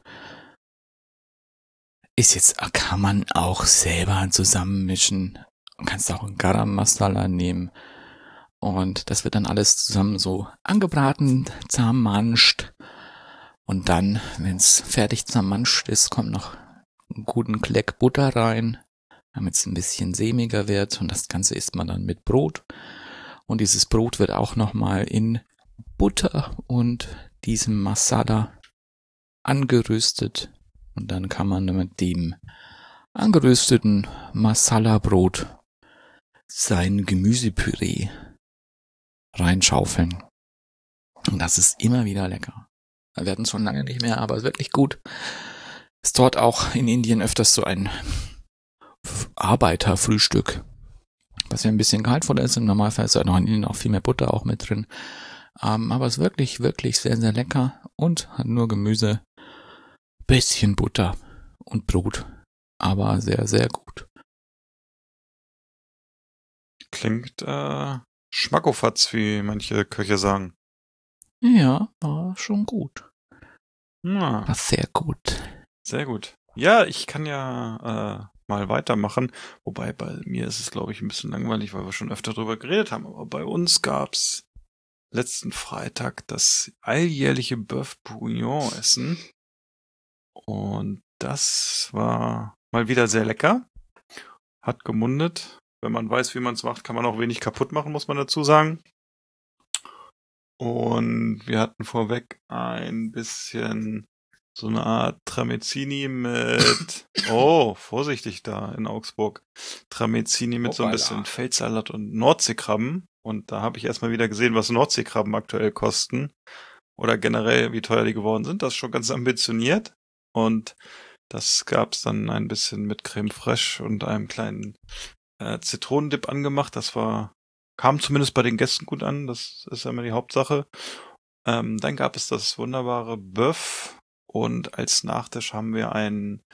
Kann man auch selber zusammenmischen. Du kannst auch ein Garam Masala nehmen. Und das wird dann alles zusammen so angebraten, zermanscht. Und dann, wenn es fertig zermanscht ist, kommt noch einen guten Kleck Butter rein, damit es ein bisschen sämiger wird. Und das Ganze isst man dann mit Brot. Und dieses Brot wird auch nochmal in Butter und diesem Masala angeröstet. Und dann kann man mit dem angerösteten Masala-Brot sein Gemüsepüree reinschaufeln. Und das ist immer wieder lecker. Wir hatten es schon lange nicht mehr, aber wirklich gut. Ist dort auch in Indien öfters so ein Arbeiterfrühstück, was ja ein bisschen gehaltvoller ist. Im Normalfall ist ja noch in Indien auch viel mehr Butter auch mit drin. Aber es ist wirklich, wirklich sehr, sehr lecker und hat nur Gemüse, bisschen Butter und Brot. Aber sehr, sehr gut. Klingt Schmackofatz, wie manche Köche sagen. Ja, war schon gut. Ja. War sehr gut. Sehr gut. Ja, ich kann ja mal weitermachen. Wobei bei mir ist es, glaube ich, ein bisschen langweilig, weil wir schon öfter drüber geredet haben. Aber bei uns gab's letzten Freitag das alljährliche Bœuf Bourguignon essen. Und das war mal wieder sehr lecker. Hat gemundet. Wenn man weiß, wie man es macht, kann man auch wenig kaputt machen, muss man dazu sagen. Und wir hatten vorweg ein bisschen so eine Art Tramezzini mit, vorsichtig da in Augsburg, Tramezzini mit so ein bisschen Feldsalat und Nordseekrabben. Und da habe ich erstmal wieder gesehen, was Nordseekrabben aktuell kosten. Oder generell, wie teuer die geworden sind. Das ist schon ganz ambitioniert. Und das gab's dann ein bisschen mit Creme Fraiche und einem kleinen Zitronendip angemacht. Das kam zumindest bei den Gästen gut an. Das ist ja immer die Hauptsache. Dann gab es das wunderbare Bœuf und als Nachtisch haben wir ein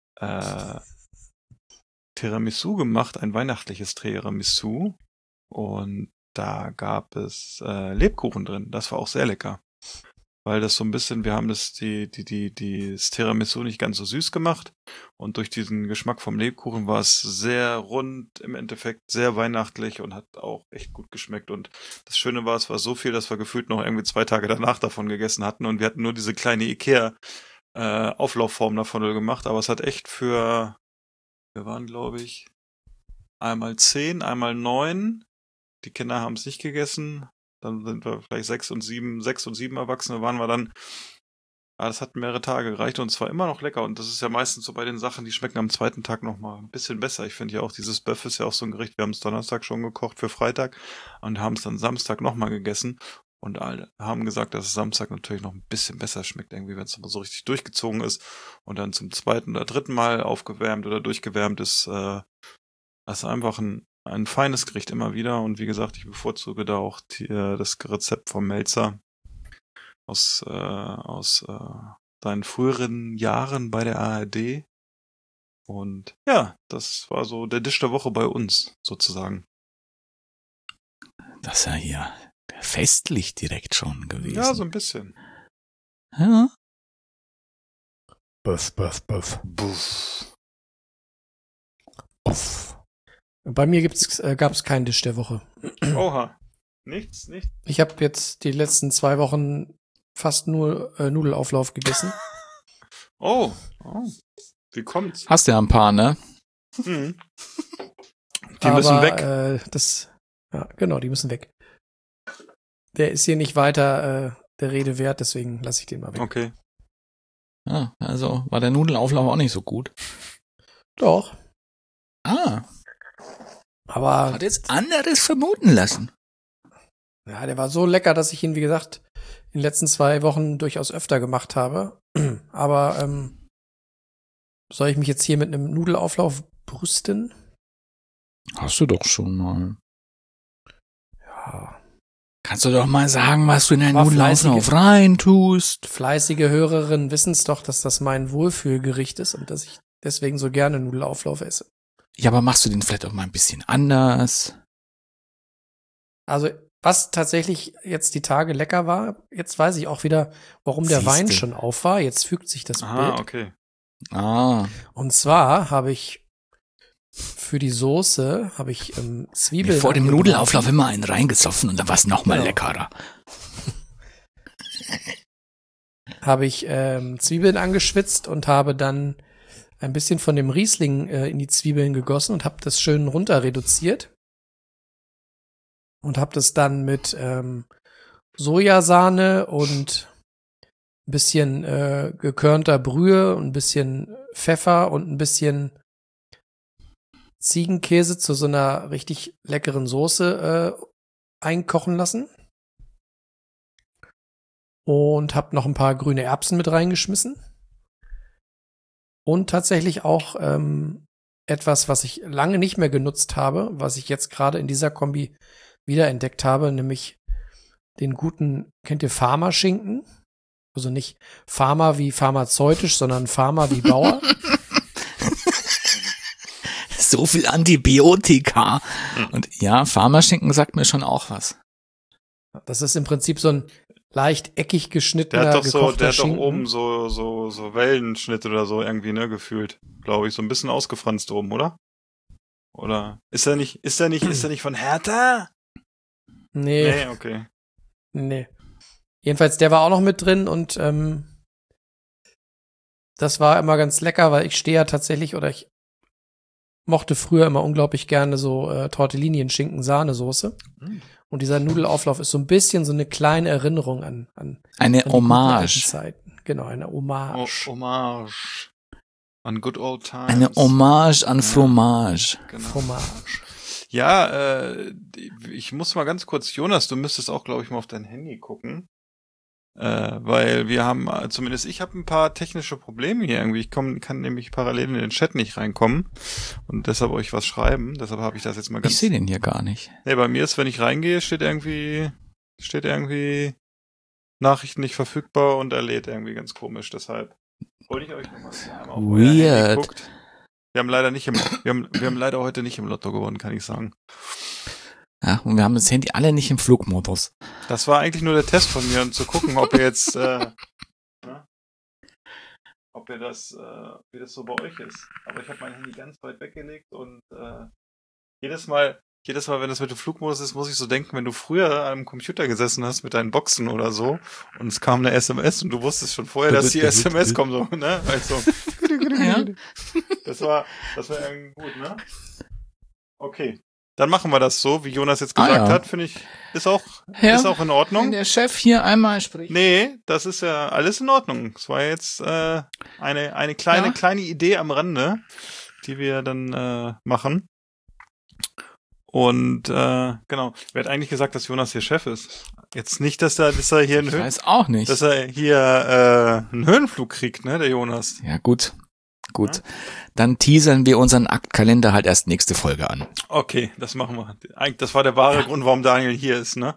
Tiramisu gemacht, ein weihnachtliches Tiramisu. Und da gab es Lebkuchen drin. Das war auch sehr lecker. Weil das so ein bisschen, wir haben das Tiramisu nicht ganz so süß gemacht und durch diesen Geschmack vom Lebkuchen war es sehr rund, im Endeffekt sehr weihnachtlich und hat auch echt gut geschmeckt. Und das Schöne war, es war so viel, dass wir gefühlt noch irgendwie 2 Tage danach davon gegessen hatten und wir hatten nur diese kleine Ikea Auflaufform davon gemacht, aber es hat echt wir waren, glaube ich, einmal 10, einmal 9. Die Kinder haben es nicht gegessen. Dann sind wir vielleicht 6 und 7 Erwachsene waren wir dann. Aber das hat mehrere Tage gereicht und es war immer noch lecker. Und das ist ja meistens so bei den Sachen, die schmecken am zweiten Tag noch mal ein bisschen besser. Ich finde ja auch, dieses Bœuf ist ja auch so ein Gericht. Wir haben es Donnerstag schon gekocht für Freitag und haben es dann Samstag noch mal gegessen. Und alle haben gesagt, dass es Samstag natürlich noch ein bisschen besser schmeckt, irgendwie, wenn es aber so richtig durchgezogen ist und dann zum zweiten oder dritten Mal aufgewärmt oder durchgewärmt ist. Das ist einfach ein feines Gericht immer wieder. Und wie gesagt, ich bevorzuge da auch das Rezept vom Melzer aus seinen früheren Jahren bei der ARD. Und ja, das war so der Dish der Woche bei uns, sozusagen. Das ist ja hier festlich direkt schon gewesen. Ja, so ein bisschen. Ja. Böff. Buff. Bei mir gab es keinen Dish der Woche. Oha. Nichts. Ich habe jetzt die letzten 2 Wochen fast nur Nudelauflauf gegessen. Oh. Wie kommt's? Hast ja ein paar, ne? Die müssen weg. Die müssen weg. Der ist hier nicht weiter der Rede wert, deswegen lasse ich den mal weg. Okay. Ja, also war der Nudelauflauf auch nicht so gut. Doch. Aber hat jetzt anderes vermuten lassen. Ja, der war so lecker, dass ich ihn, wie gesagt, in den letzten 2 Wochen durchaus öfter gemacht habe. Aber soll ich mich jetzt hier mit einem Nudelauflauf brüsten? Hast du doch schon mal. Ja. Kannst du doch mal sagen, was du in deinen Aber Nudelauflauf reintust. Fleißige Hörerinnen wissen es doch, dass das mein Wohlfühlgericht ist und dass ich deswegen so gerne Nudelauflauf esse. Ja, aber machst du den vielleicht auch mal ein bisschen anders? Also, was tatsächlich jetzt die Tage lecker war, jetzt weiß ich auch wieder, warum der Wein schon auf war. Jetzt fügt sich das Bild. Okay. Und zwar habe ich für die Soße Zwiebeln. Vor dem Nudelauflauf immer einen reingesoffen und dann war es noch mal leckerer. Habe ich Zwiebeln angeschwitzt und habe dann ein bisschen von dem Riesling in die Zwiebeln gegossen und habe das schön runter reduziert. Und habe das dann mit Sojasahne und ein bisschen gekörnter Brühe und ein bisschen Pfeffer und ein bisschen Ziegenkäse zu so einer richtig leckeren Soße einkochen lassen. Und habe noch ein paar grüne Erbsen mit reingeschmissen. Und tatsächlich auch etwas, was ich lange nicht mehr genutzt habe, was ich jetzt gerade in dieser Kombi wiederentdeckt habe, nämlich den guten, kennt ihr Pharma-Schinken? Also nicht Pharma wie pharmazeutisch, sondern Pharma wie Bauer. So viel Antibiotika. Und ja, Pharma-Schinken sagt mir schon auch was. Das ist im Prinzip so ein leicht eckig geschnittener, der hat doch Schinken. oben so Wellenschnitt oder so irgendwie, ne, gefühlt. Glaube ich, so ein bisschen ausgefranst oben, oder? Oder ist er nicht von Hertha? Nee, okay. Nee. Jedenfalls, der war auch noch mit drin und das war immer ganz lecker, weil ich stehe ja tatsächlich, oder ich mochte früher immer unglaublich gerne so Tortellini-Schinken-Sahnesoße. Und dieser Nudelauflauf ist so ein bisschen so eine kleine Erinnerung an eine an Hommage. Zeiten. Genau, eine Hommage. Hommage. An good old times. Eine Hommage an Fromage. Genau. Fromage. Ja, ich muss mal ganz kurz, Jonas, du müsstest auch, glaube ich, mal auf dein Handy gucken. Weil wir haben, zumindest ich habe ein paar technische Probleme hier irgendwie. Ich kann nämlich parallel in den Chat nicht reinkommen und deshalb euch was schreiben. Deshalb habe ich das jetzt mal ganz... Ich sehe den hier gar nicht. Nee, bei mir ist, wenn ich reingehe, steht irgendwie Nachrichten nicht verfügbar und er lädt irgendwie ganz komisch. Deshalb wollte ich euch nochmal sagen. Weird. Wir haben leider heute nicht im Lotto gewonnen, kann ich sagen. Ja, und wir haben das Handy alle nicht im Flugmodus. Das war eigentlich nur der Test von mir, um zu gucken, ob ihr jetzt, wie das so bei euch ist. Aber ich habe mein Handy ganz weit weggelegt und jedes Mal, wenn das mit dem Flugmodus ist, muss ich so denken, wenn du früher am Computer gesessen hast mit deinen Boxen oder so und es kam eine SMS und du wusstest schon vorher, dass die SMS kommt, so, ne? Also, ja. Das war irgendwie gut, ne? Okay. Dann machen wir das so, wie Jonas jetzt gesagt hat, finde ich, ist auch in Ordnung. Wenn der Chef hier einmal spricht. Nee, das ist ja alles in Ordnung. Es war jetzt eine kleine Idee am Rande, die wir dann machen. Und genau, wer hat eigentlich gesagt, dass Jonas hier Chef ist? Jetzt nicht, dass er hier Ich weiß auch nicht. dass er hier einen Höhenflug kriegt, ne, der Jonas. Ja, gut. Dann teasern wir unseren Aktkalender halt erst nächste Folge an. Okay, das machen wir. Eigentlich, das war der wahre Grund, warum Daniel hier ist, ne?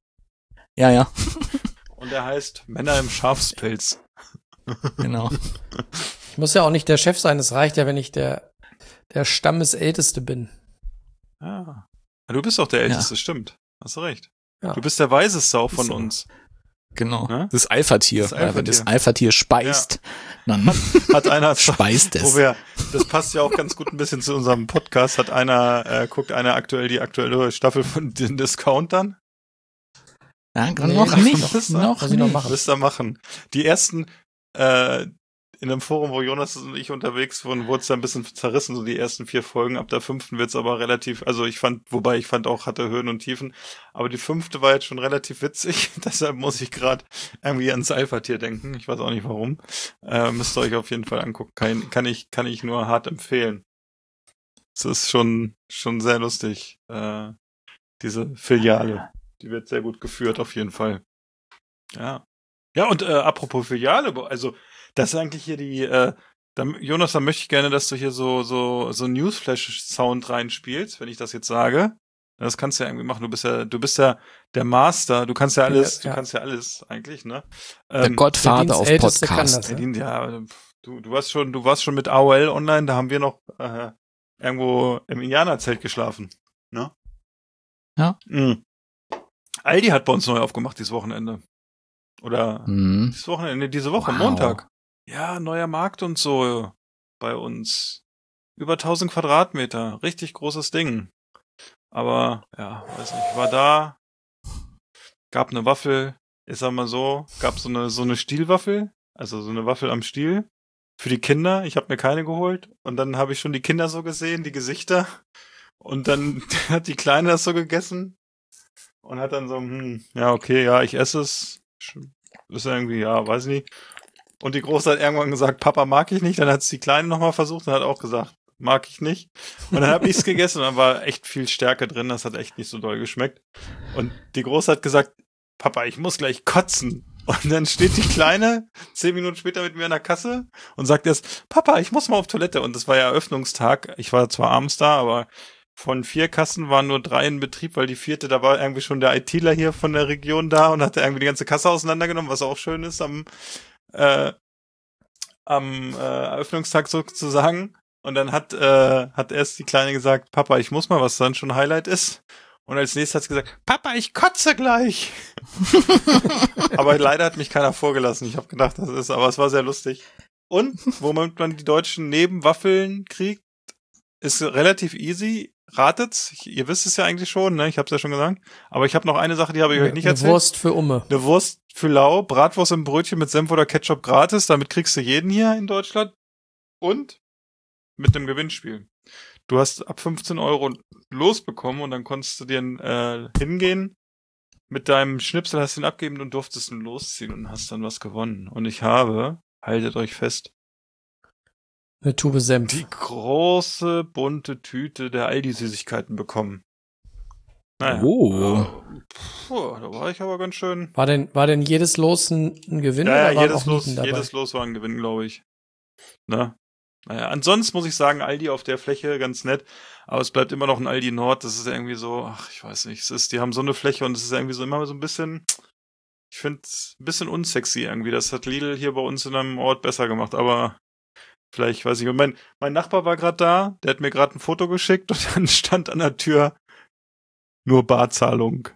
Ja. Und er heißt Männer im Schafspelz. Genau. Ich muss ja auch nicht der Chef sein, es reicht ja, wenn ich der Stammesälteste bin. Ja. Du bist doch der Älteste, stimmt. Hast du recht. Ja. Du bist der Weiseste auch von so. uns. Genau. Ne? Das Alpha-Tier. Das Alpha-Tier. Wenn das Alpha-Tier speist, dann Hat einer speist es. das passt ja auch ganz gut ein bisschen zu unserem Podcast. Guckt einer aktuell die aktuelle Staffel von den Discountern? Ja, Nee, noch nicht. muss ich Noch noch nicht. machen. Müsst ihr machen. Die ersten, in einem Forum, wo Jonas und ich unterwegs waren, wurde es da ein bisschen zerrissen, so die ersten 4 Folgen. Ab der 5. wird's aber relativ, also ich fand auch, hatte Höhen und Tiefen. Aber die 5. war jetzt schon relativ witzig. Deshalb muss ich gerade irgendwie ans Alpha-Tier denken. Ich weiß auch nicht warum. Müsst ihr euch auf jeden Fall angucken. Kann ich nur hart empfehlen. Es ist schon sehr lustig. Diese Filiale. Die wird sehr gut geführt, auf jeden Fall. Ja. Ja, und apropos Filiale, also das ist eigentlich hier Jonas, dann möchte ich gerne, dass du hier so Newsflash-Sound reinspielst, wenn ich das jetzt sage. Das kannst du ja irgendwie machen. Du bist ja der Master, du kannst ja alles, du kannst ja alles eigentlich, ne? Der Godfather auf Dienstälteste Podcast. kann das, Ja, du warst schon mit AOL online, da haben wir noch irgendwo im Indianerzelt geschlafen, ne? Ja. Mhm. Aldi hat bei uns neu aufgemacht dieses Wochenende. Oder dieses Wochenende, diese Woche, Wow. Montag. Ja, neuer Markt und so bei uns. Über 1000 Quadratmeter. Richtig großes Ding. Aber, ja, weiß nicht, war da, gab eine Waffel, ich sag mal so, gab so eine Stielwaffel, also so eine Waffel am Stiel für die Kinder. Ich habe mir keine geholt. Und dann habe ich schon die Kinder so gesehen, die Gesichter. Und dann hat die Kleine das so gegessen und hat dann so, ja, okay, ja, ich esse es. Ist irgendwie, ja, weiß ich nicht. Und die Große hat irgendwann gesagt, Papa mag ich nicht. Dann hat es die Kleine nochmal versucht und hat auch gesagt, mag ich nicht. Und dann habe ich es gegessen und dann war echt viel Stärke drin. Das hat echt nicht so doll geschmeckt. Und die Große hat gesagt, Papa, ich muss gleich kotzen. Und dann steht die Kleine 10 Minuten später mit mir an der Kasse und sagt erst, Papa, ich muss mal auf Toilette. Und das war ja Eröffnungstag. Ich war zwar abends da, aber von 4 Kassen waren nur 3 in Betrieb, weil die 4., da war irgendwie schon der ITler hier von der Region da und hat irgendwie die ganze Kasse auseinandergenommen, was auch schön ist am Eröffnungstag sozusagen. Und dann hat erst die Kleine gesagt, Papa, ich muss mal, was dann schon Highlight ist. Und als nächstes hat sie gesagt, Papa, ich kotze gleich. Aber leider hat mich keiner vorgelassen. Ich habe gedacht, aber es war sehr lustig. Und womit man die Deutschen neben Waffeln kriegt, ist relativ easy. Ratet's. Ihr wisst es ja eigentlich schon, ne? Ich hab's ja schon gesagt. Aber ich habe noch eine Sache, die habe ich euch nicht erzählt. Eine Wurst für Umme. Eine Wurst für lau, Bratwurst im Brötchen mit Senf oder Ketchup gratis. Damit kriegst du jeden hier in Deutschland. Und mit einem Gewinnspiel. Du hast ab 15 € losbekommen und dann konntest du dir hingehen. Mit deinem Schnipsel hast du ihn abgegeben und durftest ihn losziehen und hast dann was gewonnen. Und ich habe, haltet euch fest, eine Tube Senf. die große, bunte Tüte der Aldi-Süßigkeiten bekommen. Naja. Oh. Da war ich aber ganz schön. War denn jedes Los ein Gewinn Ja, oder waren jedes auch Los, Nieten dabei? jedes Los war ein Gewinn, glaube ich. Na? Naja, ansonsten muss ich sagen, Aldi auf der Fläche ganz nett, aber es bleibt immer noch ein Aldi Nord, das ist irgendwie so, ich weiß nicht, die haben so eine Fläche und es ist irgendwie so immer so ein bisschen, ich finde es ein bisschen unsexy irgendwie, das hat Lidl hier bei uns in einem Ort besser gemacht, aber vielleicht, weiß ich, und mein Nachbar war gerade da, der hat mir gerade ein Foto geschickt und dann stand an der Tür nur Barzahlung.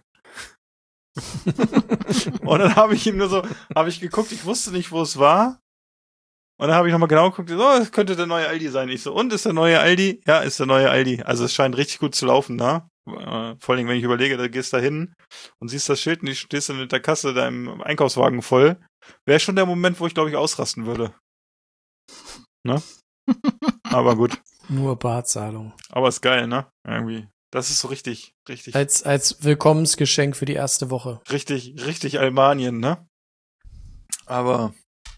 Und dann habe ich geguckt, ich wusste nicht, wo es war. Und dann habe ich nochmal genau geguckt, es könnte der neue Aldi sein. Ich so, und ist der neue Aldi? Ja, ist der neue Aldi. Also es scheint richtig gut zu laufen, ne? Vor allem, wenn ich überlege, da gehst da hin und siehst das Schild und du stehst dann mit der Kasse da im Einkaufswagen voll. Wäre schon der Moment, wo ich, glaube ich, ausrasten würde. Ne? Aber gut. Nur Barzahlung. Aber ist geil, ne? Irgendwie. Das ist so richtig Als Willkommensgeschenk für die erste Woche. richtig Albanien, ne? Aber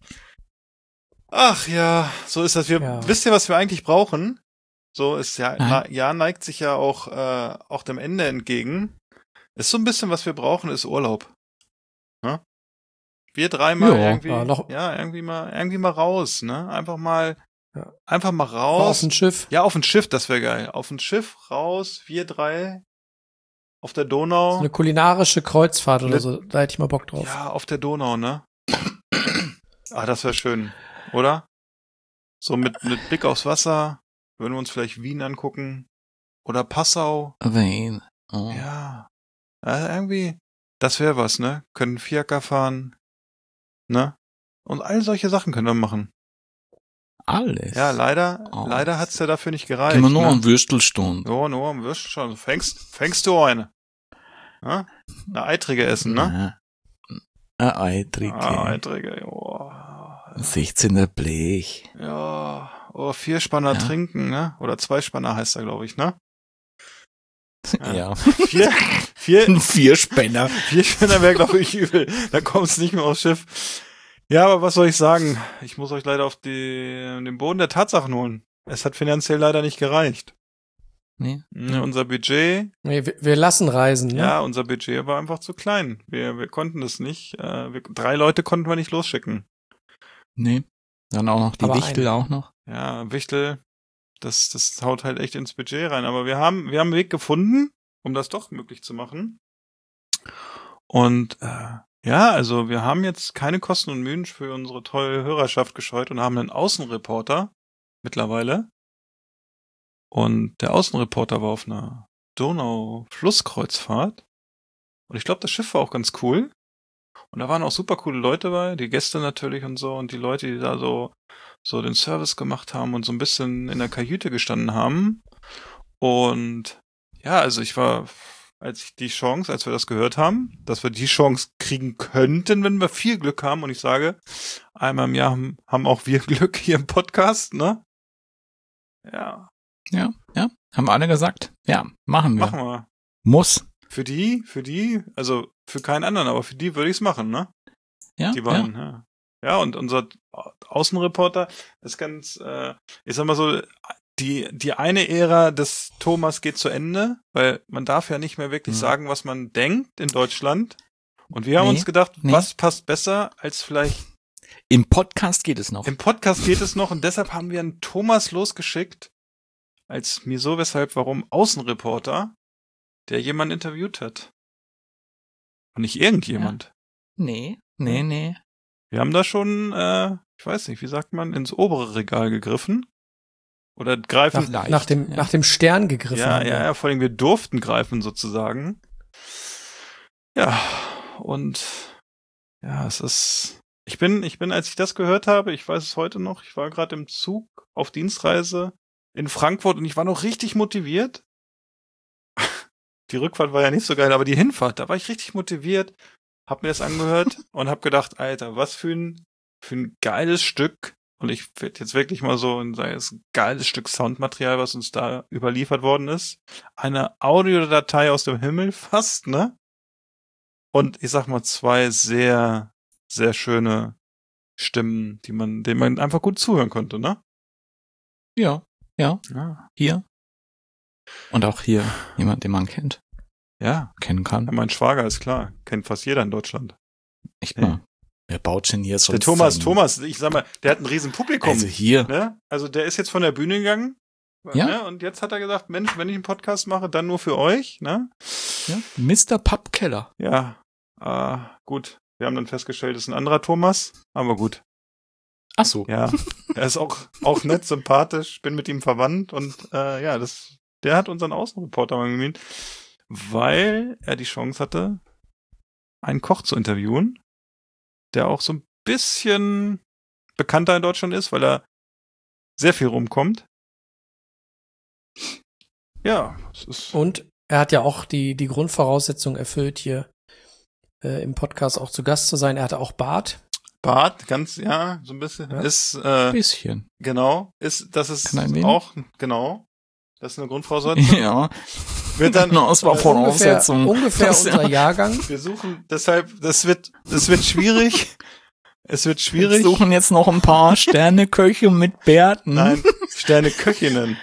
ach ja, so ist das. Wisst ihr, was wir eigentlich brauchen? So ist ja, neigt sich ja auch dem Ende entgegen. Ist so ein bisschen, was wir brauchen, ist Urlaub. Ne? Wir dreimal irgendwie mal raus, ne? Einfach mal raus. Auf ein Schiff. Ja, auf ein Schiff, das wäre geil. Auf ein Schiff raus, wir drei auf der Donau. So eine kulinarische Kreuzfahrt oder so, da hätte ich mal Bock drauf. Ja, auf der Donau, ne? Ah, das wäre schön, oder? So mit Blick aufs Wasser, würden wir uns vielleicht Wien angucken oder Passau. Wien. Oh. Ja. Irgendwie, das wäre was, ne? Können Fiaker fahren, ne? Und all solche Sachen können wir machen. Alles? Ja, leider hat's ja dafür nicht gereicht. Gehen wir nur am Würstelstunde. Ja, nur am Würstelstunde. Fängst du eine? Ja? Eine eitrige essen, ne? Eine eitrige. Eitrige, oh. 16er Blech. Ja, 4 Spanner trinken, ne? Oder 2 Spanner heißt er, glaube ich, ne? Ja. 4 Spänner. 4 Spänner wäre, glaube ich, übel. Da kommt's nicht mehr aufs Schiff. Ja, aber was soll ich sagen? Ich muss euch leider auf den Boden der Tatsachen holen. Es hat finanziell leider nicht gereicht. Nee. Unser Budget. Nee, wir lassen reisen, ne? Ja, unser Budget war einfach zu klein. Wir konnten das nicht. 3 Leute konnten wir nicht losschicken. Nee. Dann auch noch die Wichtel auch noch. Ja, Wichtel. Das haut halt echt ins Budget rein. Aber wir haben einen Weg gefunden, um das doch möglich zu machen. Und ja, also wir haben jetzt keine Kosten und Mühen für unsere tolle Hörerschaft gescheut und haben einen Außenreporter mittlerweile. Und der Außenreporter war auf einer Donau-Flusskreuzfahrt. Und ich glaube, das Schiff war auch ganz cool. Und da waren auch super coole Leute bei, die Gäste natürlich und so. Und die Leute, die da so den Service gemacht haben und so ein bisschen in der Kajüte gestanden haben. Und ja, also als wir das gehört haben, dass wir die Chance kriegen könnten, wenn wir viel Glück haben. Und ich sage, einmal im Jahr haben auch wir Glück hier im Podcast, ne? Ja. Ja. Haben alle gesagt? Ja, machen wir. Machen wir. Muss. Für die, also für keinen anderen, aber für die würde ich es machen, ne? Ja. Die beiden, ja. Ja, und unser Außenreporter ist ganz, ich sag mal so, die eine Ära des Thomas geht zu Ende, weil man darf ja nicht mehr wirklich sagen, was man denkt in Deutschland. Und wir haben uns gedacht, was passt besser als vielleicht... Im Podcast geht es noch. Im Podcast geht es noch und deshalb haben wir einen Thomas losgeschickt als wieso, weshalb, warum Außenreporter, der jemanden interviewt hat. Und nicht irgendjemand. Ja. Nee. Wir haben da schon, ich weiß nicht, wie sagt man, ins obere Regal gegriffen. Oder greifen. Nach dem Stern gegriffen. Ja, vor allem wir durften greifen sozusagen. Ja, und ja, es ist. Ich bin, als ich das gehört habe, ich weiß es heute noch, ich war gerade im Zug auf Dienstreise in Frankfurt und ich war noch richtig motiviert. Die Rückfahrt war ja nicht so geil, aber die Hinfahrt, da war ich richtig motiviert, hab mir das angehört und hab gedacht, Alter, was für ein geiles Stück. Und ich werde jetzt wirklich mal so sagen, es ist ein geiles Stück Soundmaterial, was uns da überliefert worden ist. Eine Audiodatei aus dem Himmel fast, ne? Und ich sag mal 2 sehr, sehr schöne Stimmen, denen man einfach gut zuhören konnte, ne? Ja. Hier. Und auch hier jemand, den man kennt. Ja. Kennen kann. Ja, mein Schwager ist klar. Kennt fast jeder in Deutschland. Echt mal. Wer baut denn hier so? Der Thomas, ich sag mal, der hat ein riesen Publikum. Also hier. Ne? Also der ist jetzt von der Bühne gegangen. Ja. Ne? Und jetzt hat er gesagt, Mensch, wenn ich einen Podcast mache, dann nur für euch. Ne? Ja. Mr. Pappkeller. Ja. Gut. Wir haben dann festgestellt, es ist ein anderer Thomas. Aber gut. Ach so. Ja. Er ist auch nett, sympathisch. Bin mit ihm verwandt. Und der hat unseren Außenreporter mal gemietet, weil er die Chance hatte, einen Koch zu interviewen, der auch so ein bisschen bekannter in Deutschland ist, weil er sehr viel rumkommt. Ja, es ist. Und er hat ja auch die Grundvoraussetzung erfüllt, hier im Podcast auch zu Gast zu sein. Er hatte auch Bart. Bart, ganz, ja, so ein bisschen. Ja. Ist, bisschen. Genau. Das ist auch, genau. Das ist eine Grundvoraussetzung. Ja. Wird dann Das war Voraussetzung. Ungefähr Das- unser Jahrgang. wir suchen deshalb, das wird schwierig. Es wird Wir schwierig. suchen jetzt noch ein paar Sterneköche mit Bärten. Nein, Sterneköchinnen.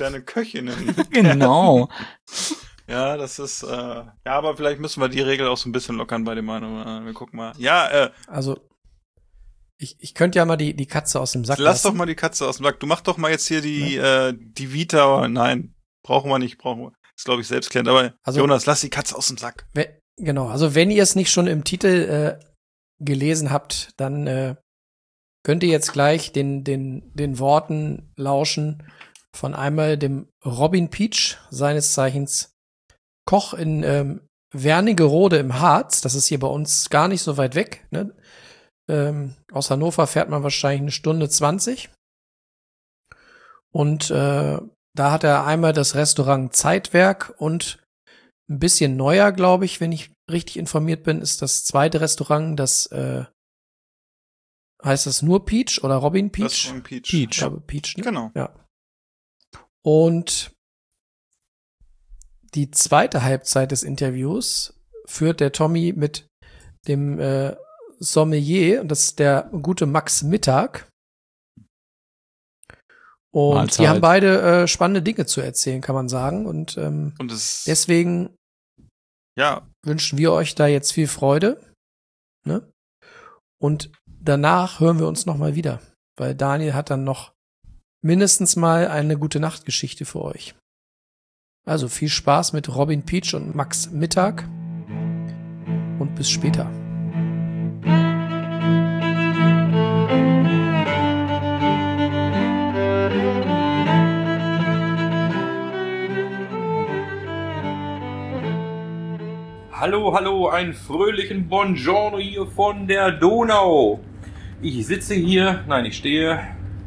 Genau. Ja, das ist, ja, aber vielleicht müssen wir die Regel auch so ein bisschen lockern bei dem einen. Wir gucken mal. Ja, Also, ich könnte ja mal die Katze aus dem Sack lass doch lassen. mal die Katze aus dem Sack. Du mach doch mal jetzt hier die Vita. Nein, brauchen wir nicht. Ist, glaube ich, selbstklärend. Aber Also- Jonas, lass die Katze aus dem Sack. Genau, also wenn ihr es nicht schon im Titel gelesen habt, dann könnt ihr jetzt gleich den Worten lauschen von einmal dem Robin Peach, seines Zeichens Koch in Wernigerode im Harz. Das ist hier bei uns gar nicht so weit weg. Ne? Aus Hannover fährt man wahrscheinlich 1:20. Und da hat er einmal das Restaurant Zeitwerk und ein bisschen neuer, glaube ich, wenn ich richtig informiert bin, ist das zweite Restaurant, das heißt das nur Peach oder Robin Peach? Das ist schon Peach. Ich glaube Peach, ne? Genau. Ja. Und die zweite Halbzeit des Interviews führt der Tommy mit dem Sommelier, und das ist der gute Max Mittag. Und Mahlzeit. die haben beide spannende Dinge zu erzählen, kann man sagen. Und Und es, deswegen ja, wünschen wir euch da jetzt viel Freude. Ne? Und danach hören wir uns noch mal wieder, weil Daniel hat dann noch mindestens mal eine gute Nachtgeschichte für euch. Also viel Spaß mit Robin Peach und Max Mittag und bis später. Hallo, einen fröhlichen Buongiorno hier von der Donau. Ich sitze hier, nein, ich stehe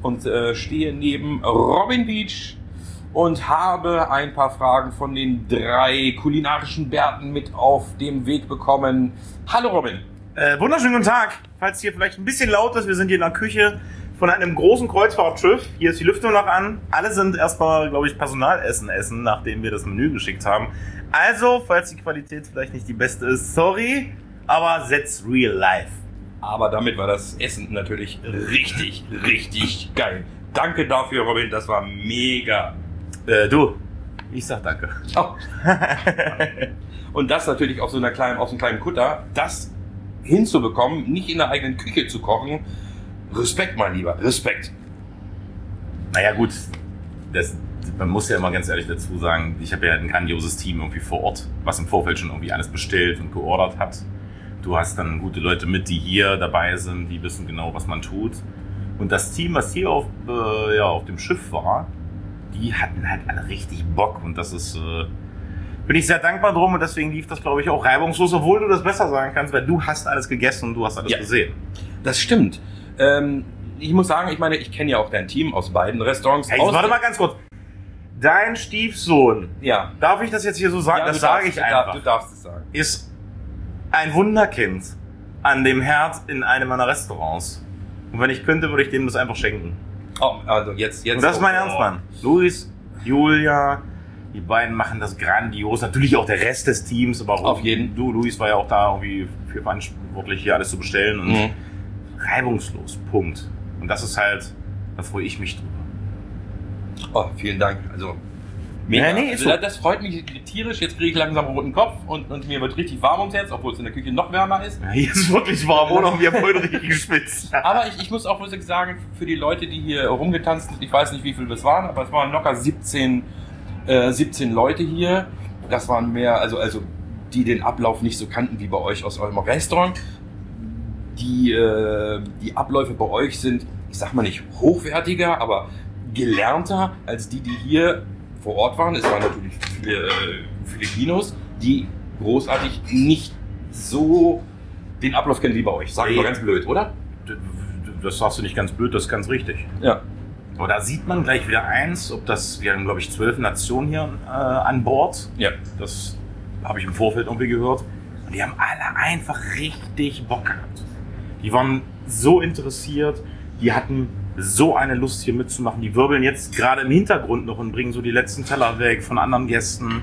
neben Robin Peach und habe ein paar Fragen von den 3 kulinarischen Bärten mit auf dem Weg bekommen. Hallo Robin. Wunderschönen guten Tag. Falls hier vielleicht ein bisschen laut ist, wir sind hier in der Küche von einem großen Kreuzfahrtschiff. Hier ist die Lüftung noch an. Alle sind erstmal, glaube ich, Personalessen essen, nachdem wir das Menü geschickt haben. Also, falls die Qualität vielleicht nicht die beste ist, sorry, aber that's real life. Aber damit war das Essen natürlich richtig, richtig geil. Danke dafür, Robin, das war mega. Du, ich sag danke. Oh. Und das natürlich auf so einem kleinen Kutter, das hinzubekommen, nicht in der eigenen Küche zu kochen. Respekt, mein Lieber, Respekt. Naja gut, man muss ja immer ganz ehrlich dazu sagen, ich habe ja ein grandioses Team irgendwie vor Ort, was im Vorfeld schon irgendwie alles bestellt und geordert hat. Du hast dann gute Leute mit, die hier dabei sind, die wissen genau, was man tut. Und das Team, was hier auf dem Schiff war, die hatten halt alle richtig Bock. Und das ist, bin ich sehr dankbar drum. Und deswegen lief das, glaube ich, auch reibungslos, obwohl du das besser sagen kannst, weil du hast alles gegessen und du hast alles gesehen. Das stimmt. Ich muss sagen, ich meine, ich kenne ja auch dein Team aus beiden Restaurants. Hey, warte mal ganz kurz. Dein Stiefsohn, ja. Darf ich das jetzt hier so sagen? Ja, das sage ich einfach. Du darfst es sagen. Ist ein Wunderkind an dem Herd in einem meiner Restaurants. Und wenn ich könnte, würde ich dem das einfach schenken. Oh, also jetzt. Und das ist mein Ernst, Mann. Luis, Julia, die beiden machen das grandios. Natürlich auch der Rest des Teams, aber auch auf jeden. Du, Luis, war ja auch da irgendwie für verantwortlich, hier alles zu bestellen. Und reibungslos. Punkt. Und das ist halt, da freue ich mich drüber. Oh, vielen Dank. Also, mega. Nee, also, das freut mich tierisch. Jetzt kriege ich langsam einen roten Kopf und mir wird richtig warm ums Herz, obwohl es in der Küche noch wärmer ist. Ja, hier ist wirklich warm, oder? Wir haben heute richtig gespitzt. Aber ich muss auch wirklich sagen, für die Leute, die hier rumgetanzt sind, ich weiß nicht, wie viele es waren, aber es waren locker 17 Leute hier. Das waren mehr, also die den Ablauf nicht so kannten wie bei euch aus eurem Restaurant. Die Abläufe bei euch sind, ich sag mal nicht hochwertiger, aber gelernter als die hier vor Ort waren. Es waren natürlich viele Filipinos, die großartig nicht so den Ablauf kennen wie bei euch. Sag ich mal ganz blöd, oder? Das sagst du nicht ganz blöd, das ist ganz richtig. Ja. Aber da sieht man gleich wieder eins, wir haben, glaube ich, 12 Nationen hier an Bord. Ja. Das habe ich im Vorfeld irgendwie gehört. Und die haben alle einfach richtig Bock gehabt. Die waren so interessiert, die hatten so eine Lust hier mitzumachen. Die wirbeln jetzt gerade im Hintergrund noch und bringen so die letzten Teller weg von anderen Gästen.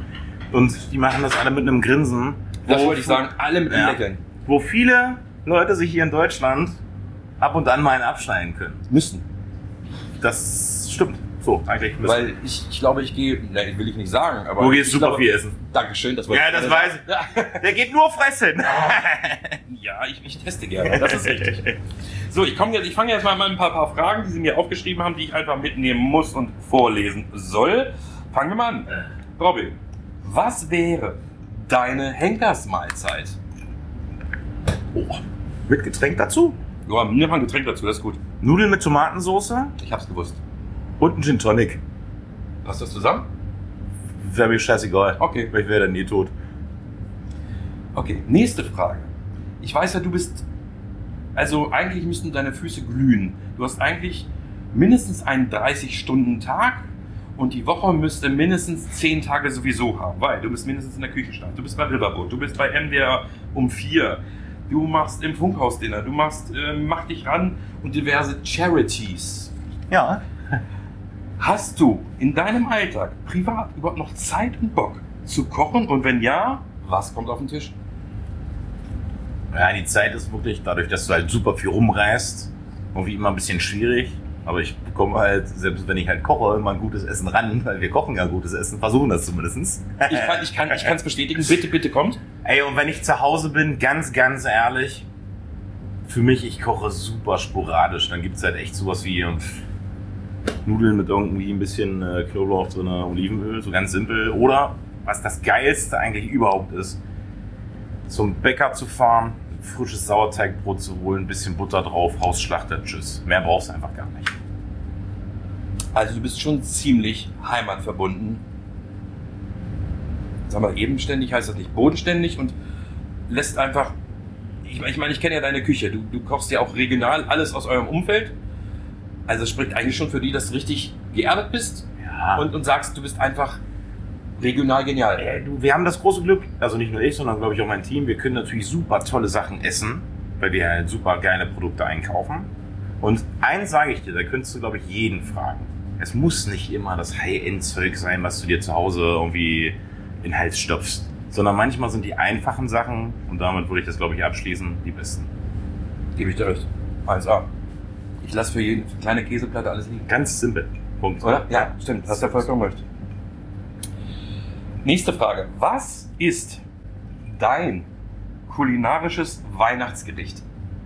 Und die machen das alle mit einem Grinsen. Das wollte ich sagen, alle mit einem Lächeln. Wo viele Leute sich hier in Deutschland ab und an mal einen abschneiden können. Müssen. Das stimmt. So, eigentlich müssen. Weil ich glaube, ich gehe, nein, will ich nicht sagen, aber. Wo gehst du super viel essen? Dankeschön, das Ja, das weiß ich. Der geht nur fressen. Ja, ich teste gerne, das ist richtig. So, ich fange jetzt mal mit ein paar Fragen, die Sie mir aufgeschrieben haben, die ich einfach mitnehmen muss und vorlesen soll. Fangen wir mal an. Robby, was wäre deine Henkersmahlzeit? Oh, mit Getränk dazu? Ja, nimm mal ein Getränk dazu, das ist gut. Nudeln mit Tomatensauce Ich hab's gewusst. und ein Gin Tonic. Passt das zusammen? Wäre mir scheißegal. Okay. Weil ich wäre dann nie tot. Okay, nächste Frage. Ich weiß ja, du bist, also eigentlich müssten deine Füße glühen. Du hast eigentlich mindestens einen 30-Stunden-Tag und die Woche müsste mindestens 10 Tage sowieso haben, weil du bist mindestens in der Küchenstadt, du bist bei Riverboat, du bist bei MDR um 4, du machst im Funkhaus-Dinner, du machst Mach dich ran und diverse Charities. Ja. Hast du in deinem Alltag privat überhaupt noch Zeit und Bock zu kochen? Und wenn ja, was kommt auf den Tisch? Ja, die Zeit ist wirklich, dadurch, dass du halt super viel rumreist, irgendwie immer ein bisschen schwierig. Aber ich bekomme halt, selbst wenn ich halt koche, immer ein gutes Essen ran, weil wir kochen ja gutes Essen, versuchen das zumindest. Ich kann es bestätigen. Bitte kommt. Ey, und wenn ich zu Hause bin, ganz ehrlich, für mich, ich koche super sporadisch. Dann gibt's halt echt sowas wie Nudeln mit irgendwie ein bisschen Knoblauch drin, Olivenöl, so ganz simpel. Oder, was das Geilste eigentlich überhaupt ist, zum Bäcker zu fahren, frisches Sauerteigbrot zu holen, ein bisschen Butter drauf, Hausschlachter, tschüss. Mehr brauchst du einfach gar nicht. Also du bist schon ziemlich heimatverbunden. Sag mal, ebenständig heißt das nicht bodenständig und lässt einfach, ich meine, ich kenne ja deine Küche, du kochst ja auch regional alles aus eurem Umfeld. Also es spricht eigentlich schon für die, dass du richtig geerdet bist und sagst, du bist einfach regional genial. Wir haben das große Glück, also nicht nur ich, sondern glaube ich auch mein Team, wir können natürlich super tolle Sachen essen, weil wir halt super geile Produkte einkaufen. Und eins sage ich dir, da könntest du glaube ich jeden fragen. Es muss nicht immer das High-End-Zeug sein, was du dir zu Hause irgendwie in den Hals stopfst, sondern manchmal sind die einfachen Sachen, und damit würde ich das glaube ich abschließen, die besten. Gebe ich dir recht. 1A. Ich lasse für jede kleine Käseplatte alles liegen. Ganz simpel. Punkt. Oder? Ja, stimmt. Hast du ja vollkommen recht. Nächste Frage. Was ist dein kulinarisches Weihnachtsgericht?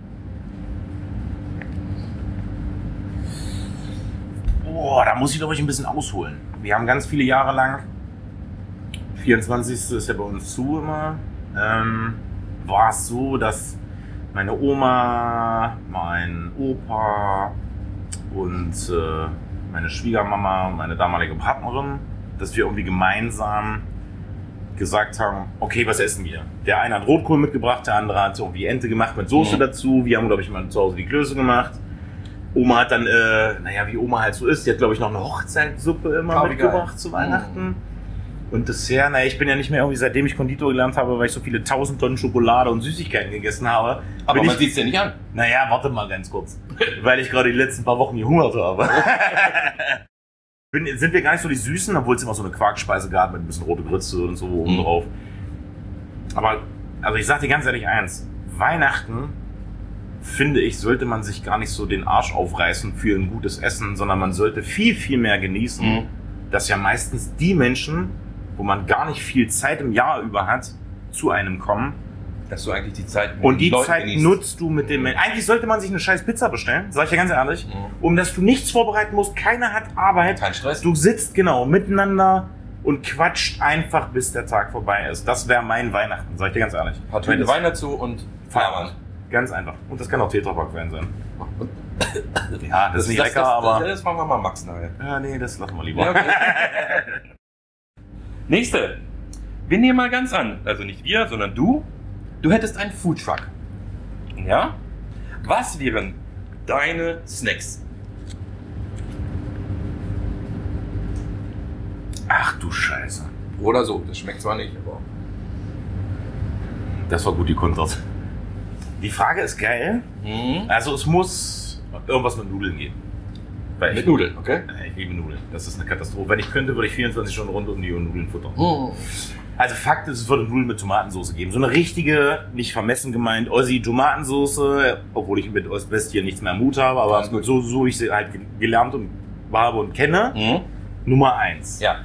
Boah, da muss ich glaube ich ein bisschen ausholen. Wir haben ganz viele Jahre lang, 24. ist ja bei uns zu immer, war es so, dass meine Oma, mein Opa und meine Schwiegermama und meine damalige Partnerin, dass wir irgendwie gemeinsam gesagt haben, okay, was essen wir? Der eine hat Rotkohl mitgebracht, der andere hat irgendwie Ente gemacht mit Soße dazu. Wir haben, glaube ich, mal zu Hause die Klöße gemacht. Oma hat dann, wie Oma halt so ist, die hat, glaube ich, noch eine Hochzeitssuppe immer mitgebracht zu Weihnachten. Und Dessert, ich bin ja nicht mehr irgendwie, seitdem ich Konditor gelernt habe, weil ich so viele 1000 Tonnen Schokolade und Süßigkeiten gegessen habe. Aber man sieht's ja nicht an. Naja, warte mal ganz kurz. Weil ich gerade die letzten paar Wochen gehungert habe. Sind wir gar nicht so die Süßen, obwohl es immer so eine Quarkspeise gab mit ein bisschen rote Grütze und so oben drauf. Aber, also ich sag dir ganz ehrlich eins, Weihnachten, finde ich, sollte man sich gar nicht so den Arsch aufreißen für ein gutes Essen, sondern man sollte viel mehr genießen, dass ja meistens die Menschen, wo man gar nicht viel Zeit im Jahr über hat, zu einem kommen. Dass du eigentlich die Zeit mit und die Leuten Zeit genießt. nutzt du mit dem Menschen. Eigentlich sollte man sich eine scheiß Pizza bestellen, sag ich dir ganz ehrlich, um dass du nichts vorbereiten musst, keiner hat Arbeit. Kein Stress. Du sitzt miteinander und quatscht einfach, bis der Tag vorbei ist. Das wäre mein Weihnachten, sag ich dir ganz ehrlich. Ein paar Tüten Wein dazu und Feierabend. Ganz einfach. Und das kann auch Tetrapack-Wein sein. Ja, das ist nicht lecker, aber... Das fragen wir mal Max nachher. Ja, nee, das lassen wir lieber. Ja, okay. Nächste. Wir nehmen mal ganz an, also nicht wir, sondern du. Du hättest einen Foodtruck. Ja? Was wären deine Snacks? Ach du Scheiße. Oder so, das schmeckt zwar nicht, aber... Das war gut gekontert. Die Frage ist geil. Also es muss irgendwas mit Nudeln geben. Mit Nudeln, okay? Ich liebe Nudeln. Das ist eine Katastrophe. Wenn ich könnte, würde ich 24 Stunden rund um die Nudeln futtern. Also Fakt ist, es würde Nudeln mit Tomatensauce geben. So eine richtige, nicht vermessen gemeint, Aussie-Tomatensauce, obwohl ich mit Ost-West hier nichts mehr am Hut habe, aber so ich sie halt gelernt und habe und kenne. Nummer 1. Ja.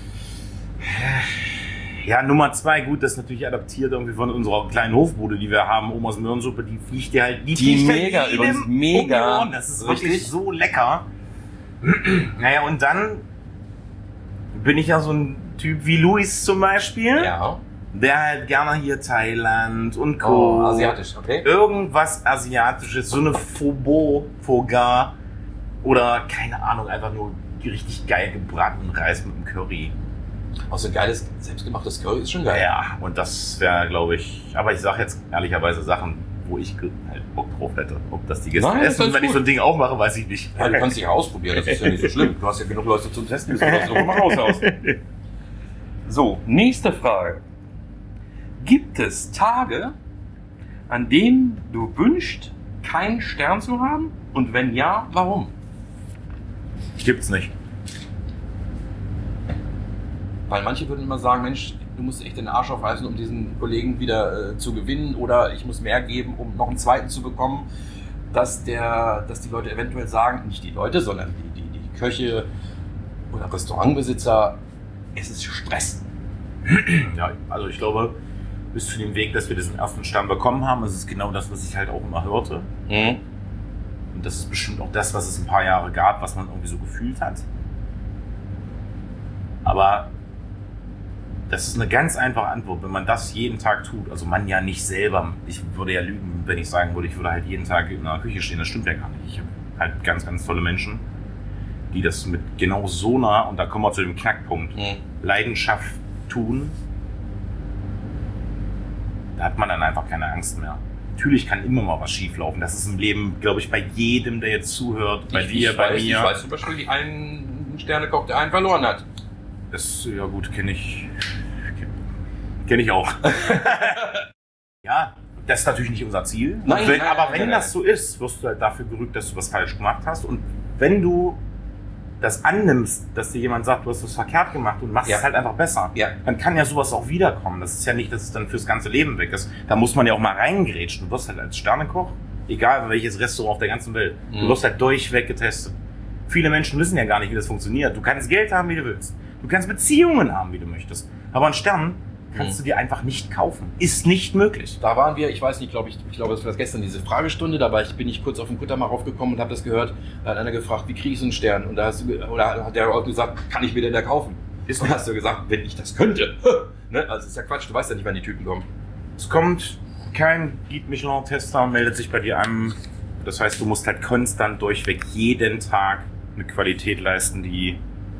Ja, Nummer 2, gut, das ist natürlich adaptiert irgendwie von unserer kleinen Hofbude, die wir haben, Omas Möhrensuppe, die fliegt dir halt, die mega, übrigens mega. Das ist wirklich so lecker. Naja, und dann bin ich ja so ein Typ wie Luis zum Beispiel. Ja. Der halt gerne hier Thailand und Co. Oh, asiatisch, okay. Irgendwas Asiatisches, so eine Pho-Gar oder keine Ahnung, einfach nur richtig geil gebratenen Reis mit einem Curry. Auch so ein geiles, selbstgemachtes Curry ist schon geil. Ja, und das wäre, glaube ich, aber ich sage jetzt ehrlicherweise Sachen, wo ich halt Bock drauf hätte. Ob das die Gäste essen, und wenn ich so ein Ding aufmache, weiß ich nicht. Ja, du kannst dich ja ausprobieren, das ist ja nicht so schlimm. Du hast ja genug Leute zum Testen, so mach aus. So, nächste Frage. Gibt es Tage, an denen du wünschst, keinen Stern zu haben? Und wenn ja, warum? Gibt's nicht. Weil manche würden immer sagen, Mensch, du musst echt den Arsch aufreißen, um diesen Kollegen wieder zu gewinnen, oder ich muss mehr geben, um noch einen zweiten zu bekommen, dass die Leute eventuell sagen, nicht die Leute, sondern die Köche oder Restaurantbesitzer, es ist Stress. Ja, also ich glaube, bis zu dem Weg, dass wir diesen ersten Stern bekommen haben, ist es genau das, was ich halt auch immer hörte. Und das ist bestimmt auch das, was es ein paar Jahre gab, was man irgendwie so gefühlt hat. Aber das ist eine ganz einfache Antwort, wenn man das jeden Tag tut. Also man ja nicht selber. Ich würde ja lügen, wenn ich sagen würde, ich würde halt jeden Tag in einer Küche stehen. Das stimmt ja gar nicht. Ich habe halt ganz, ganz tolle Menschen, die das mit genau so einer, und da kommen wir zu dem Knackpunkt, Leidenschaft tun. Da hat man dann einfach keine Angst mehr. Natürlich kann immer mal was schieflaufen. Das ist im Leben, glaube ich, bei jedem, der jetzt zuhört, bei dir, bei mir. Ich weiß zum Beispiel, wie einen Sternekoch, der einen verloren hat. Das, ja gut, kenne ich auch. Ja, das ist natürlich nicht unser Ziel. Nein, wenn das so ist, wirst du halt dafür gerügt, dass du was falsch gemacht hast. Und wenn du das annimmst, dass dir jemand sagt, du hast was verkehrt gemacht und machst es halt einfach besser, dann kann ja sowas auch wiederkommen. Das ist ja nicht, dass es dann fürs ganze Leben weg ist. Da muss man ja auch mal reingrätschen. Du wirst halt als Sternekoch, egal welches Restaurant auf der ganzen Welt, du wirst halt durchweg getestet. Viele Menschen wissen ja gar nicht, wie das funktioniert. Du kannst Geld haben, wie du willst. Du kannst Beziehungen haben, wie du möchtest. Aber einen Stern kannst du dir einfach nicht kaufen. Ist nicht möglich. Da waren wir, ich weiß nicht, ich glaube, das war gestern diese Fragestunde, bin ich kurz auf den Kutter mal raufgekommen und habe das gehört. Da hat einer gefragt, wie kriege ich so einen Stern? Und da hat der auch gesagt, kann ich mir denn da kaufen? Und hast du gesagt, wenn ich das könnte. Ne? Also ist ja Quatsch, du weißt ja nicht, wann die Typen kommen. Es kommt kein Guide Michelin-Tester und meldet sich bei dir an. Das heißt, du musst halt konstant durchweg jeden Tag eine Qualität leisten, die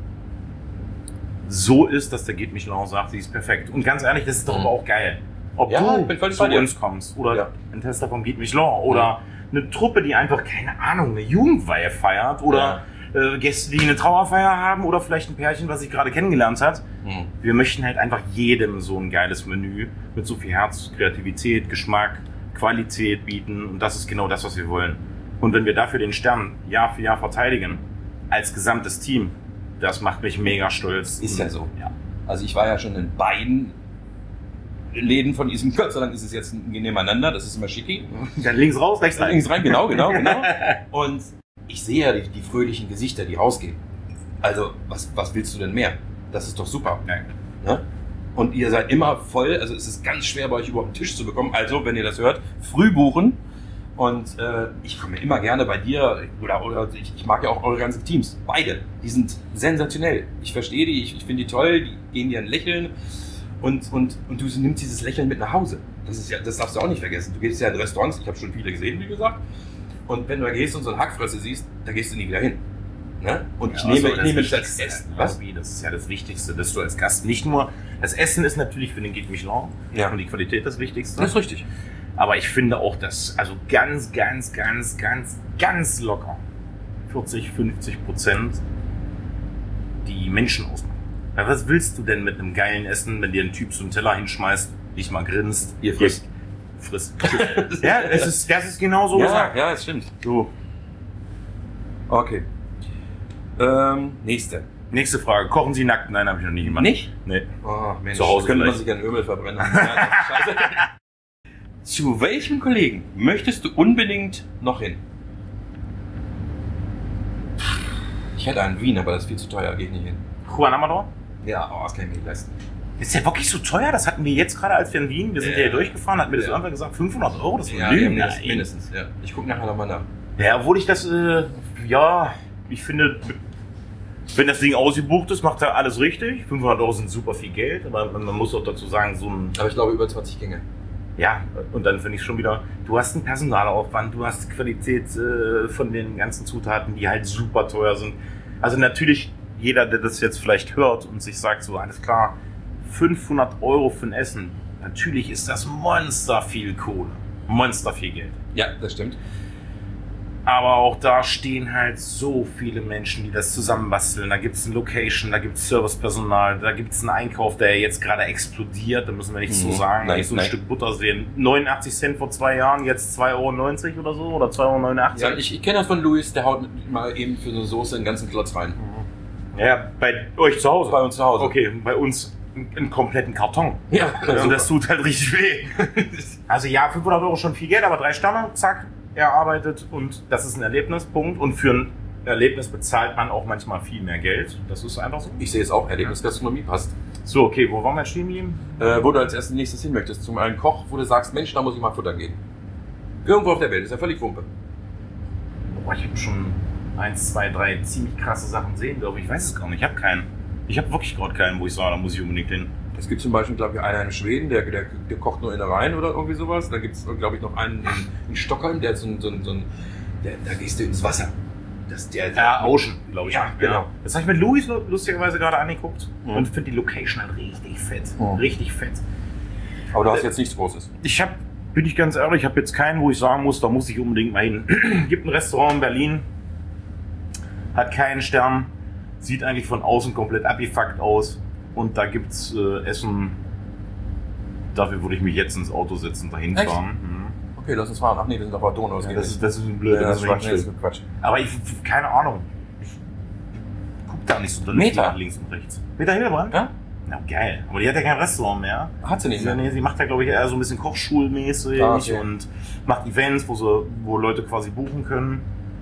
so ist, dass der Guide Michelin sagt, sie ist perfekt. Und ganz ehrlich, das ist doch aber auch geil. Ob du zu uns kommst oder ein Tester vom Guide Michelin oder eine Truppe, die einfach, keine Ahnung, eine Jugendweihe feiert oder Gäste, die eine Trauerfeier haben oder vielleicht ein Pärchen, was sich gerade kennengelernt hat. Wir möchten halt einfach jedem so ein geiles Menü mit so viel Herz, Kreativität, Geschmack, Qualität bieten, und das ist genau das, was wir wollen. Und wenn wir dafür den Stern Jahr für Jahr verteidigen, als gesamtes Team, das macht mich mega stolz. Ist ja so. Ja. Also ich war ja schon in beiden Läden von diesem, Gott sei Dank ist es jetzt nebeneinander, das ist immer schicki. Dann links raus, rechts rein. Links rein, genau. Und ich sehe ja die fröhlichen Gesichter, die rausgehen. Also, was willst du denn mehr? Das ist doch super. Ja. Und ihr seid immer voll, also es ist ganz schwer bei euch überhaupt einen Tisch zu bekommen. Also, wenn ihr das hört, früh buchen. Und ich komme immer gerne bei dir, oder ich mag ja auch eure ganzen Teams. Beide. Die sind sensationell. Ich verstehe die, ich finde die toll, die gehen dir ein Lächeln. Und du nimmst dieses Lächeln mit nach Hause. Das darfst du auch nicht vergessen. Du gehst ja in Restaurants, ich habe schon viele gesehen, wie gesagt. Und wenn du da gehst und so eine Hackfresse siehst, da gehst du nie wieder hin. Ne? Und ich nehme das Essen. Das ist ja das Wichtigste, dass du als Gast nicht nur, das Essen ist natürlich für den Guide Michelin und die Qualität das Wichtigste. Das ist richtig. Aber ich finde auch, dass also ganz locker 40-50% die Menschen ausmachen. Ja, was willst du denn mit einem geilen Essen, wenn dir ein Typ so einen Teller hinschmeißt, dich mal grinst? Ihr frisst. Ja, das ist genau so gesagt. Ja, das stimmt. So. Okay. Nächste. Nächste Frage. Kochen Sie nackt? Nein, habe ich noch nie gemacht. Nicht? Nee. Oh, Mensch, Zu Hause könnte man vielleicht. sich an Öl verbrennen. Ja, scheiße. Zu welchem Kollegen möchtest du unbedingt noch hin? Ich hätte einen Wien, aber das ist viel zu teuer, geht nicht hin. Juan Amador? Ja, das kann ich mir nicht leisten. Ist der wirklich so teuer? Das hatten wir jetzt gerade, als wir in Wien, wir sind ja hier durchgefahren, hat mir das irgendwann gesagt, 500 €, das war mindestens. Ja. Ich gucke nachher nochmal nach. Ja, obwohl ich das, ich finde, wenn das Ding ausgebucht ist, macht er alles richtig. 500 € sind super viel Geld, aber man muss auch dazu sagen, so ein... Aber ich glaube über 20 Gänge. Ja, und dann finde ich schon wieder, du hast einen Personalaufwand, du hast die Qualität von den ganzen Zutaten, die halt super teuer sind. Also natürlich, jeder, der das jetzt vielleicht hört und sich sagt, so alles klar, 500 € für ein Essen, natürlich ist das monster viel Kohle, monster viel Geld. Ja, das stimmt. Aber auch da stehen halt so viele Menschen, die das zusammenbasteln. Da gibt es eine Location, da gibt es Servicepersonal, da gibt es einen Einkauf, der jetzt gerade explodiert. Da müssen wir nichts so sagen. Da ist so ein Stück Butter sehen. 89 Cent vor 2 Jahren, jetzt 2,90 € oder so oder 2,89 €. Ja, ich kenne das von Luis, der haut mal eben für eine Soße einen ganzen Klotz rein. Ja, bei euch zu Hause? Bei uns zu Hause. Okay, bei uns einen kompletten Karton. Ja, und das tut halt richtig weh. Also ja, 500 € schon viel Geld, aber 3 Sterne, zack. Erarbeitet und das ist ein Erlebnis, Punkt. Und für ein Erlebnis bezahlt man auch manchmal viel mehr Geld. Das ist einfach so. Ich sehe es auch, Erlebnisgastronomie passt. So, okay, wo waren wir jetzt stehen geblieben? Wo du als erstes nächstes hin möchtest. Zum einen Koch, wo du sagst, Mensch, da muss ich mal futtern gehen. Irgendwo auf der Welt, ist ja völlig Wumpe. Boah, ich habe schon 1, 2, 3 ziemlich krasse Sachen sehen, glaube ich. Ich weiß es gar nicht, ich habe keinen. Ich habe wirklich gerade keinen, wo ich sage, da muss ich unbedingt hin. Es gibt zum Beispiel, glaube ich, einen in Schweden, der kocht nur Innereien oder irgendwie sowas. Da gibt es, glaube ich, noch einen in Stockholm, der hat da gehst du ins Wasser. Ocean, glaube ich. Ja, genau. Das habe ich mit Luis lustigerweise gerade angeguckt und finde die Location halt richtig fett. Richtig fett. Aber du hast jetzt nichts Großes. Bin ich ganz ehrlich, ich habe jetzt keinen, wo ich sagen muss, da muss ich unbedingt mal hin. Gibt ein Restaurant in Berlin, hat keinen Stern, sieht eigentlich von außen komplett abgefuckt aus. Und da gibt's Essen, dafür würde ich mich jetzt ins Auto setzen, dahin fahren. Mhm. Okay, lass uns fahren. Ach nee, wir sind auf der Donau. Das ist ein blöd, das ist Quatsch. Aber keine Ahnung. Ich guck da nicht so Meter? links und rechts. Meter Hildebrand? Ja? Na geil. Aber die hat ja kein Restaurant mehr. Hat sie nicht mehr? Nee, sie macht ja, glaube ich, eher so ein bisschen kochschulmäßig und macht Events, wo Leute quasi buchen können.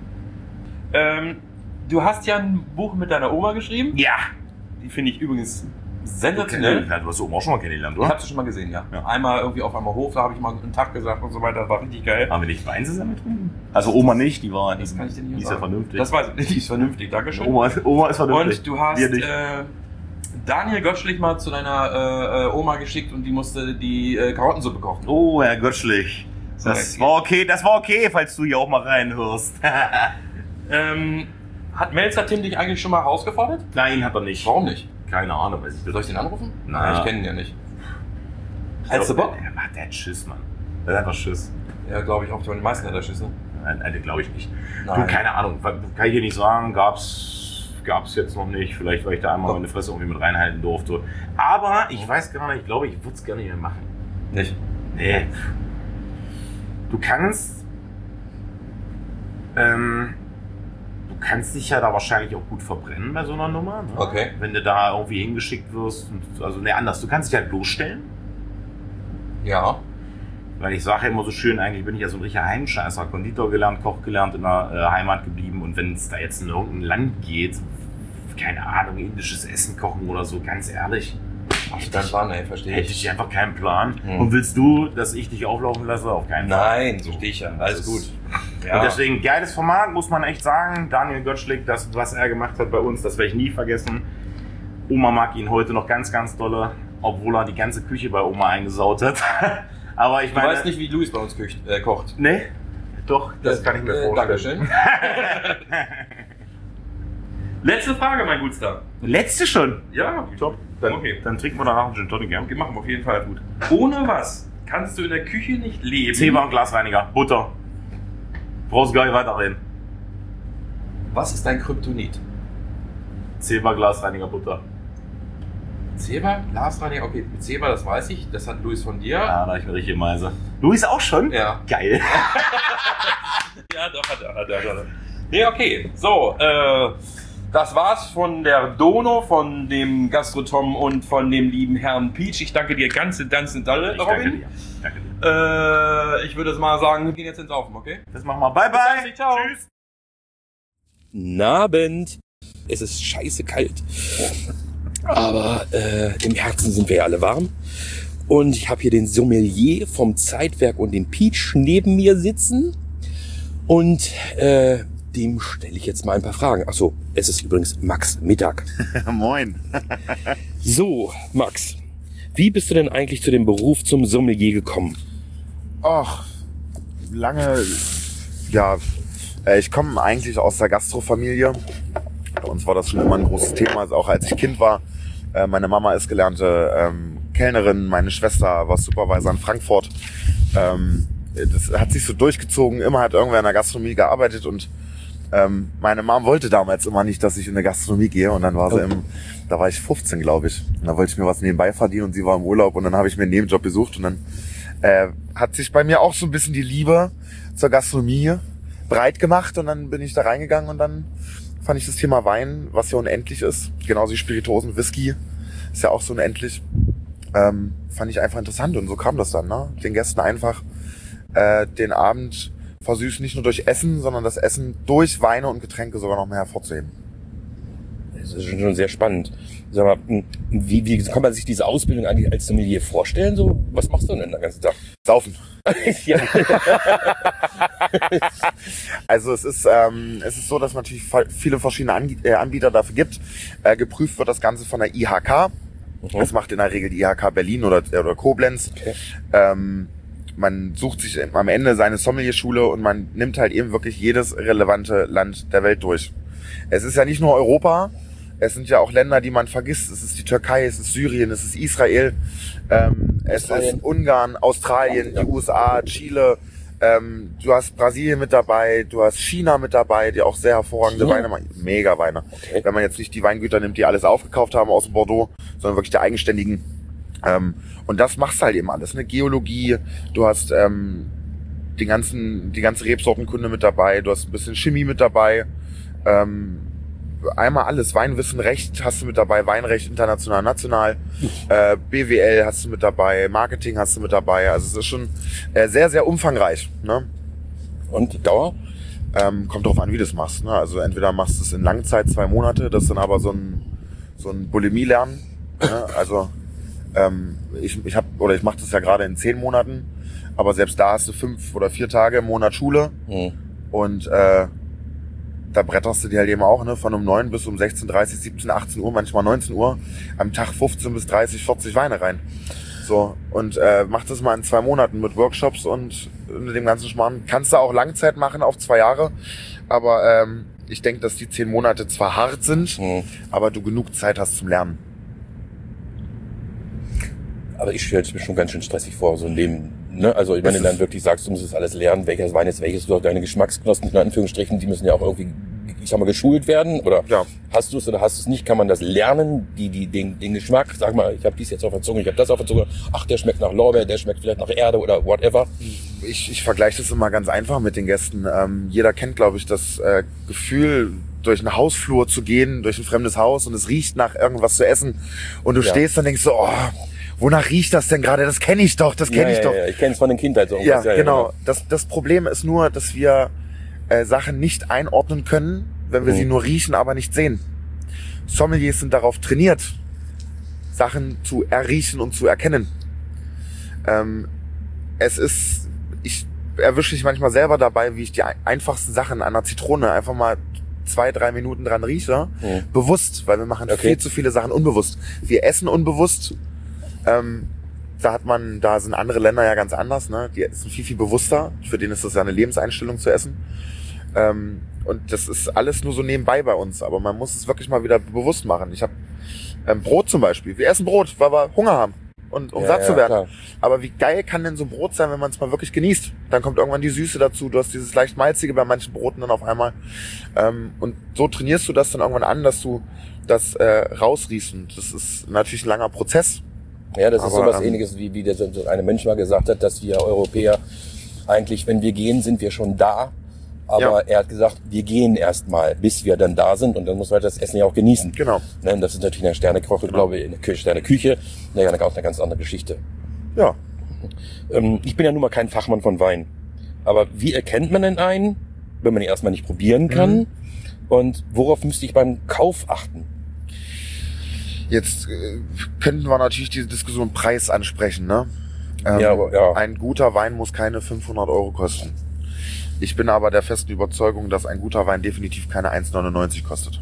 Du hast ja ein Buch mit deiner Oma geschrieben. Ja. Die finde ich übrigens sensationell. Du hast Oma auch schon mal kennengelernt, oder? Ich habe sie schon mal gesehen, ja. Einmal irgendwie auf einmal Hof, da habe ich mal einen Tag gesagt und so weiter. Das war richtig geil. Haben wir nicht Wein zusammen getrunken? Also Oma nicht, die war... Das kann ich dir nicht Die ist sagen. ja vernünftig. Das weiß ich nicht, die ist vernünftig, dankeschön. Oma ist vernünftig. Und du hast Daniel Göttschlich mal zu deiner Oma geschickt und die musste die Karottensuppe kochen. Oh, Herr Göttschlich. Das war okay, falls du hier auch mal reinhörst. Hat Melzer Tim dich eigentlich schon mal herausgefordert? Nein, hat er nicht. Warum nicht? Keine Ahnung, weiß ich. Soll ich den anrufen? Nein, ich kenne ihn ja nicht. Hättest du Bock? Der hat Schiss, Mann. Der hat einfach Schiss. Ja, glaube ich auch. Die meisten hat er Schiss, ne? Nein, glaube ich nicht. Nein. Du, keine Ahnung. Kann ich dir nicht sagen. Gab's jetzt noch nicht. Vielleicht, weil ich da einmal meine Fresse irgendwie mit reinhalten durfte. Aber ich weiß gar nicht. Ich glaube, ich würde es gerne mehr machen. Nicht? Nee. Du kannst... Du kannst dich ja da wahrscheinlich auch gut verbrennen bei so einer Nummer. Ne? Okay. Wenn du da irgendwie hingeschickt wirst. Anders. Du kannst dich halt bloßstellen. Ja. Weil ich sage ja immer so schön, eigentlich bin ich ja so ein richtiger Heimscheißer. Konditor gelernt, Koch gelernt, in der Heimat geblieben. Und wenn es da jetzt in irgendein Land geht, keine Ahnung, indisches Essen kochen oder so, ganz ehrlich. Verstehe Hätte ich einfach keinen Plan. Und willst du, dass ich dich auflaufen lasse? Auf keinen Fall. Nein, verstehe ich ja. Alles gut. Ja. Und deswegen, geiles Format, muss man echt sagen. Daniel Göttschlich, das, was er gemacht hat bei uns, das werde ich nie vergessen. Oma mag ihn heute noch ganz, ganz dolle, obwohl er die ganze Küche bei Oma eingesaut hat. Aber ich meine... Du weißt nicht, wie Luis bei uns kocht. Nee? Doch, das kann ich mir vorstellen. Dankeschön. Letzte Frage, mein Gutster. Letzte schon? Ja, top. Dann trinken wir danach einen Gin Tonic, ja? Okay, machen wir auf jeden Fall gut. Ohne was kannst du in der Küche nicht leben? Zebra und Glasreiniger, Butter. Brauchst gar nicht weiterreden. Was ist dein Kryptonit? Zebra, Glasreiniger, Butter. Zebra, Glasreiniger, okay, mit Zebra, das weiß ich, das hat Luis von dir. Ja, da ich eine richtige Meise. Luis auch schon? Ja. Geil. Ja, doch, hat er. Nee, okay, so, das war's von der Dono, von dem Gastro-Tom und von dem lieben Herrn Peach. Ich danke dir ganz dolle, Robin. Danke dir. Ich würde mal sagen, wir gehen jetzt ins Saufen, okay? Das machen wir. Bye, bye. Ciao. Tschüss. Abend. Es ist scheiße kalt. Aber im Herzen sind wir ja alle warm. Und ich habe hier den Sommelier vom Zeitwerk und den Peach neben mir sitzen. Und dem stelle ich jetzt mal ein paar Fragen. Ach so, es ist übrigens Max Mittag. Moin. So, Max, wie bist du denn eigentlich zu dem Beruf zum Sommelier gekommen? Ach, lange, ja, ich komme eigentlich aus der Gastrofamilie. Bei uns war das schon immer ein großes Thema, also auch als ich Kind war. Meine Mama ist gelernte Kellnerin, meine Schwester war Supervisor in Frankfurt. Das hat sich so durchgezogen, immer hat irgendwer in der Gastronomie gearbeitet und meine Mom wollte damals immer nicht, dass ich in eine Gastronomie gehe und dann war sie da war ich 15, glaube ich. Und da wollte ich mir was nebenbei verdienen und sie war im Urlaub und dann habe ich mir einen Nebenjob besucht und dann hat sich bei mir auch so ein bisschen die Liebe zur Gastronomie breit gemacht und dann bin ich da reingegangen und dann fand ich das Thema Wein, was ja unendlich ist, genauso wie Spirituosen, Whisky, ist ja auch so unendlich, fand ich einfach interessant und so kam das dann, ne? Den Gästen einfach den Abend versüßen, nicht nur durch Essen, sondern das Essen durch Weine und Getränke sogar noch mehr hervorzuheben. Das ist schon sehr spannend. Sag mal, wie kann man sich diese Ausbildung eigentlich als Sommelier vorstellen? So, was machst du denn den ganzen Tag? Saufen. Ja. Also es ist so, dass es natürlich viele verschiedene Anbieter dafür gibt. Geprüft wird das Ganze von der IHK. Das macht in der Regel die IHK Berlin oder Koblenz. Okay. Man sucht sich am Ende seine Sommelierschule und man nimmt halt eben wirklich jedes relevante Land der Welt durch. Es ist ja nicht nur Europa, es sind ja auch Länder, die man vergisst. Es ist die Türkei, es ist Syrien, es ist Israel, es ist Ungarn, Australien, die USA, Chile. Du hast Brasilien mit dabei, du hast China mit dabei, die auch sehr hervorragende Weine machen. Mega Weine. Okay. Wenn man jetzt nicht die Weingüter nimmt, die alles aufgekauft haben aus Bordeaux, sondern wirklich die eigenständigen. Und das machst du halt eben alles. Eine Geologie, du hast die ganze Rebsortenkunde mit dabei, du hast ein bisschen Chemie mit dabei. Einmal alles. Weinwissen, Recht hast du mit dabei, Weinrecht international, national, BWL hast du mit dabei, Marketing hast du mit dabei. Also es ist schon sehr, sehr umfangreich. Ne? Und die Dauer? Kommt drauf an, wie du es machst. Ne? Also entweder machst du es in Langzeit 2 Monate, das ist dann aber so ein Bulimie-Lernen. Ne? Also ich mache das ja gerade in 10 Monaten, aber selbst da hast du 5 oder 4 Tage im Monat Schule und da bretterst du dir halt eben auch, ne, von um 9 bis um 16:30, 17, 18 Uhr, manchmal 19 Uhr, am Tag 15 bis 30, 40 Weine rein. So, und mach das mal in 2 Monaten mit Workshops und mit dem ganzen Schmarrn. Kannst du auch Langzeit machen auf 2 Jahre, aber ich denke, dass die 10 Monate zwar hart sind, aber du genug Zeit hast zum Lernen. Aber ich stelle es mir schon ganz schön stressig vor, so ein Leben. Ne? Also ich meine, dann wirklich sagst, du musst das alles lernen, welches Wein ist welches, du hast deine Geschmacksknospen, in Anführungsstrichen, die müssen ja auch irgendwie, ich sag mal, geschult werden. Oder hast du es oder hast du es nicht? Kann man das lernen, den Geschmack? Sag mal, ich habe dies jetzt auf der Zunge, ich habe das auf der Zunge. Ach, der schmeckt nach Lorbeer, der schmeckt vielleicht nach Erde oder whatever. Ich vergleiche das immer ganz einfach mit den Gästen. Jeder kennt, glaube ich, das Gefühl, durch einen Hausflur zu gehen, durch ein fremdes Haus und es riecht nach irgendwas zu essen und du stehst und denkst so, oh, wonach riecht das denn gerade? Das kenne ich doch, das kenne ich doch. Ja, ich kenne es von den Kindheit so. Ja, genau. Das Problem ist nur, dass wir Sachen nicht einordnen können, wenn wir sie nur riechen, aber nicht sehen. Sommeliers sind darauf trainiert, Sachen zu erriechen und zu erkennen. Ich erwische mich manchmal selber dabei, wie ich die einfachsten Sachen an einer Zitrone einfach mal 2-3 Minuten dran rieche. Bewusst, weil wir machen viel zu viele Sachen unbewusst. Wir essen unbewusst. Da sind andere Länder ja ganz anders, ne? Die sind viel, viel bewusster. Für denen ist das ja eine Lebenseinstellung zu essen. Und das ist alles nur so nebenbei bei uns. Aber man muss es wirklich mal wieder bewusst machen. Ich habe Brot zum Beispiel. Wir essen Brot, weil wir Hunger haben und um satt zu werden. Klar. Aber wie geil kann denn so ein Brot sein, wenn man es mal wirklich genießt? Dann kommt irgendwann die Süße dazu. Du hast dieses leicht malzige bei manchen Broten dann auf einmal. Und so trainierst du das dann irgendwann an, dass du das rausriechst. Und das ist natürlich ein langer Prozess. Ja, das ist sowas Ähnliches, wie der eine Mensch mal gesagt hat, dass wir Europäer eigentlich, wenn wir gehen, sind wir schon da. Aber er hat gesagt, wir gehen erstmal, bis wir dann da sind und dann muss man halt das Essen ja auch genießen. Genau. Ne? Das ist natürlich eine Sternekoche, glaube ich, eine Sterneküche. Naja, auch eine ganz andere Geschichte. Ja. Ich bin ja nun mal kein Fachmann von Wein. Aber wie erkennt man denn einen, wenn man ihn erstmal nicht probieren kann? Und worauf müsste ich beim Kauf achten? Jetzt könnten wir natürlich diese Diskussion Preis ansprechen, ne? Ja. Ein guter Wein muss keine 500 € kosten. Ich bin aber der festen Überzeugung, dass ein guter Wein definitiv keine 1,99 kostet.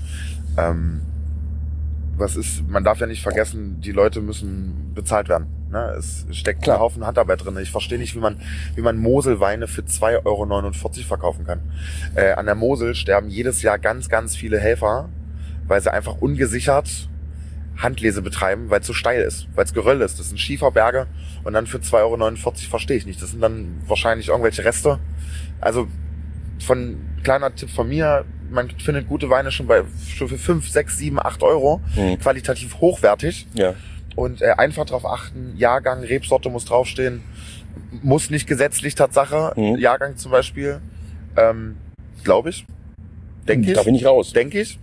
Man darf ja nicht vergessen, die Leute müssen bezahlt werden. Ne? Es steckt ein Haufen Handarbeit drin. Ich verstehe nicht, wie man Moselweine für 2,49 € verkaufen kann. An der Mosel sterben jedes Jahr ganz, ganz viele Helfer, weil sie einfach ungesichert Handlese betreiben, weil es so steil ist, weil es Geröll ist. Das sind Schieferberge und dann für 2,49 € verstehe ich nicht. Das sind dann wahrscheinlich irgendwelche Reste. Also kleiner Tipp von mir, man findet gute Weine schon für 5, 6, 7, 8 €, qualitativ hochwertig. Ja. Und einfach darauf achten, Jahrgang, Rebsorte muss draufstehen, muss nicht gesetzlich Tatsache, Jahrgang zum Beispiel, glaube ich, denke ich. Da bin ich raus. Denke ich.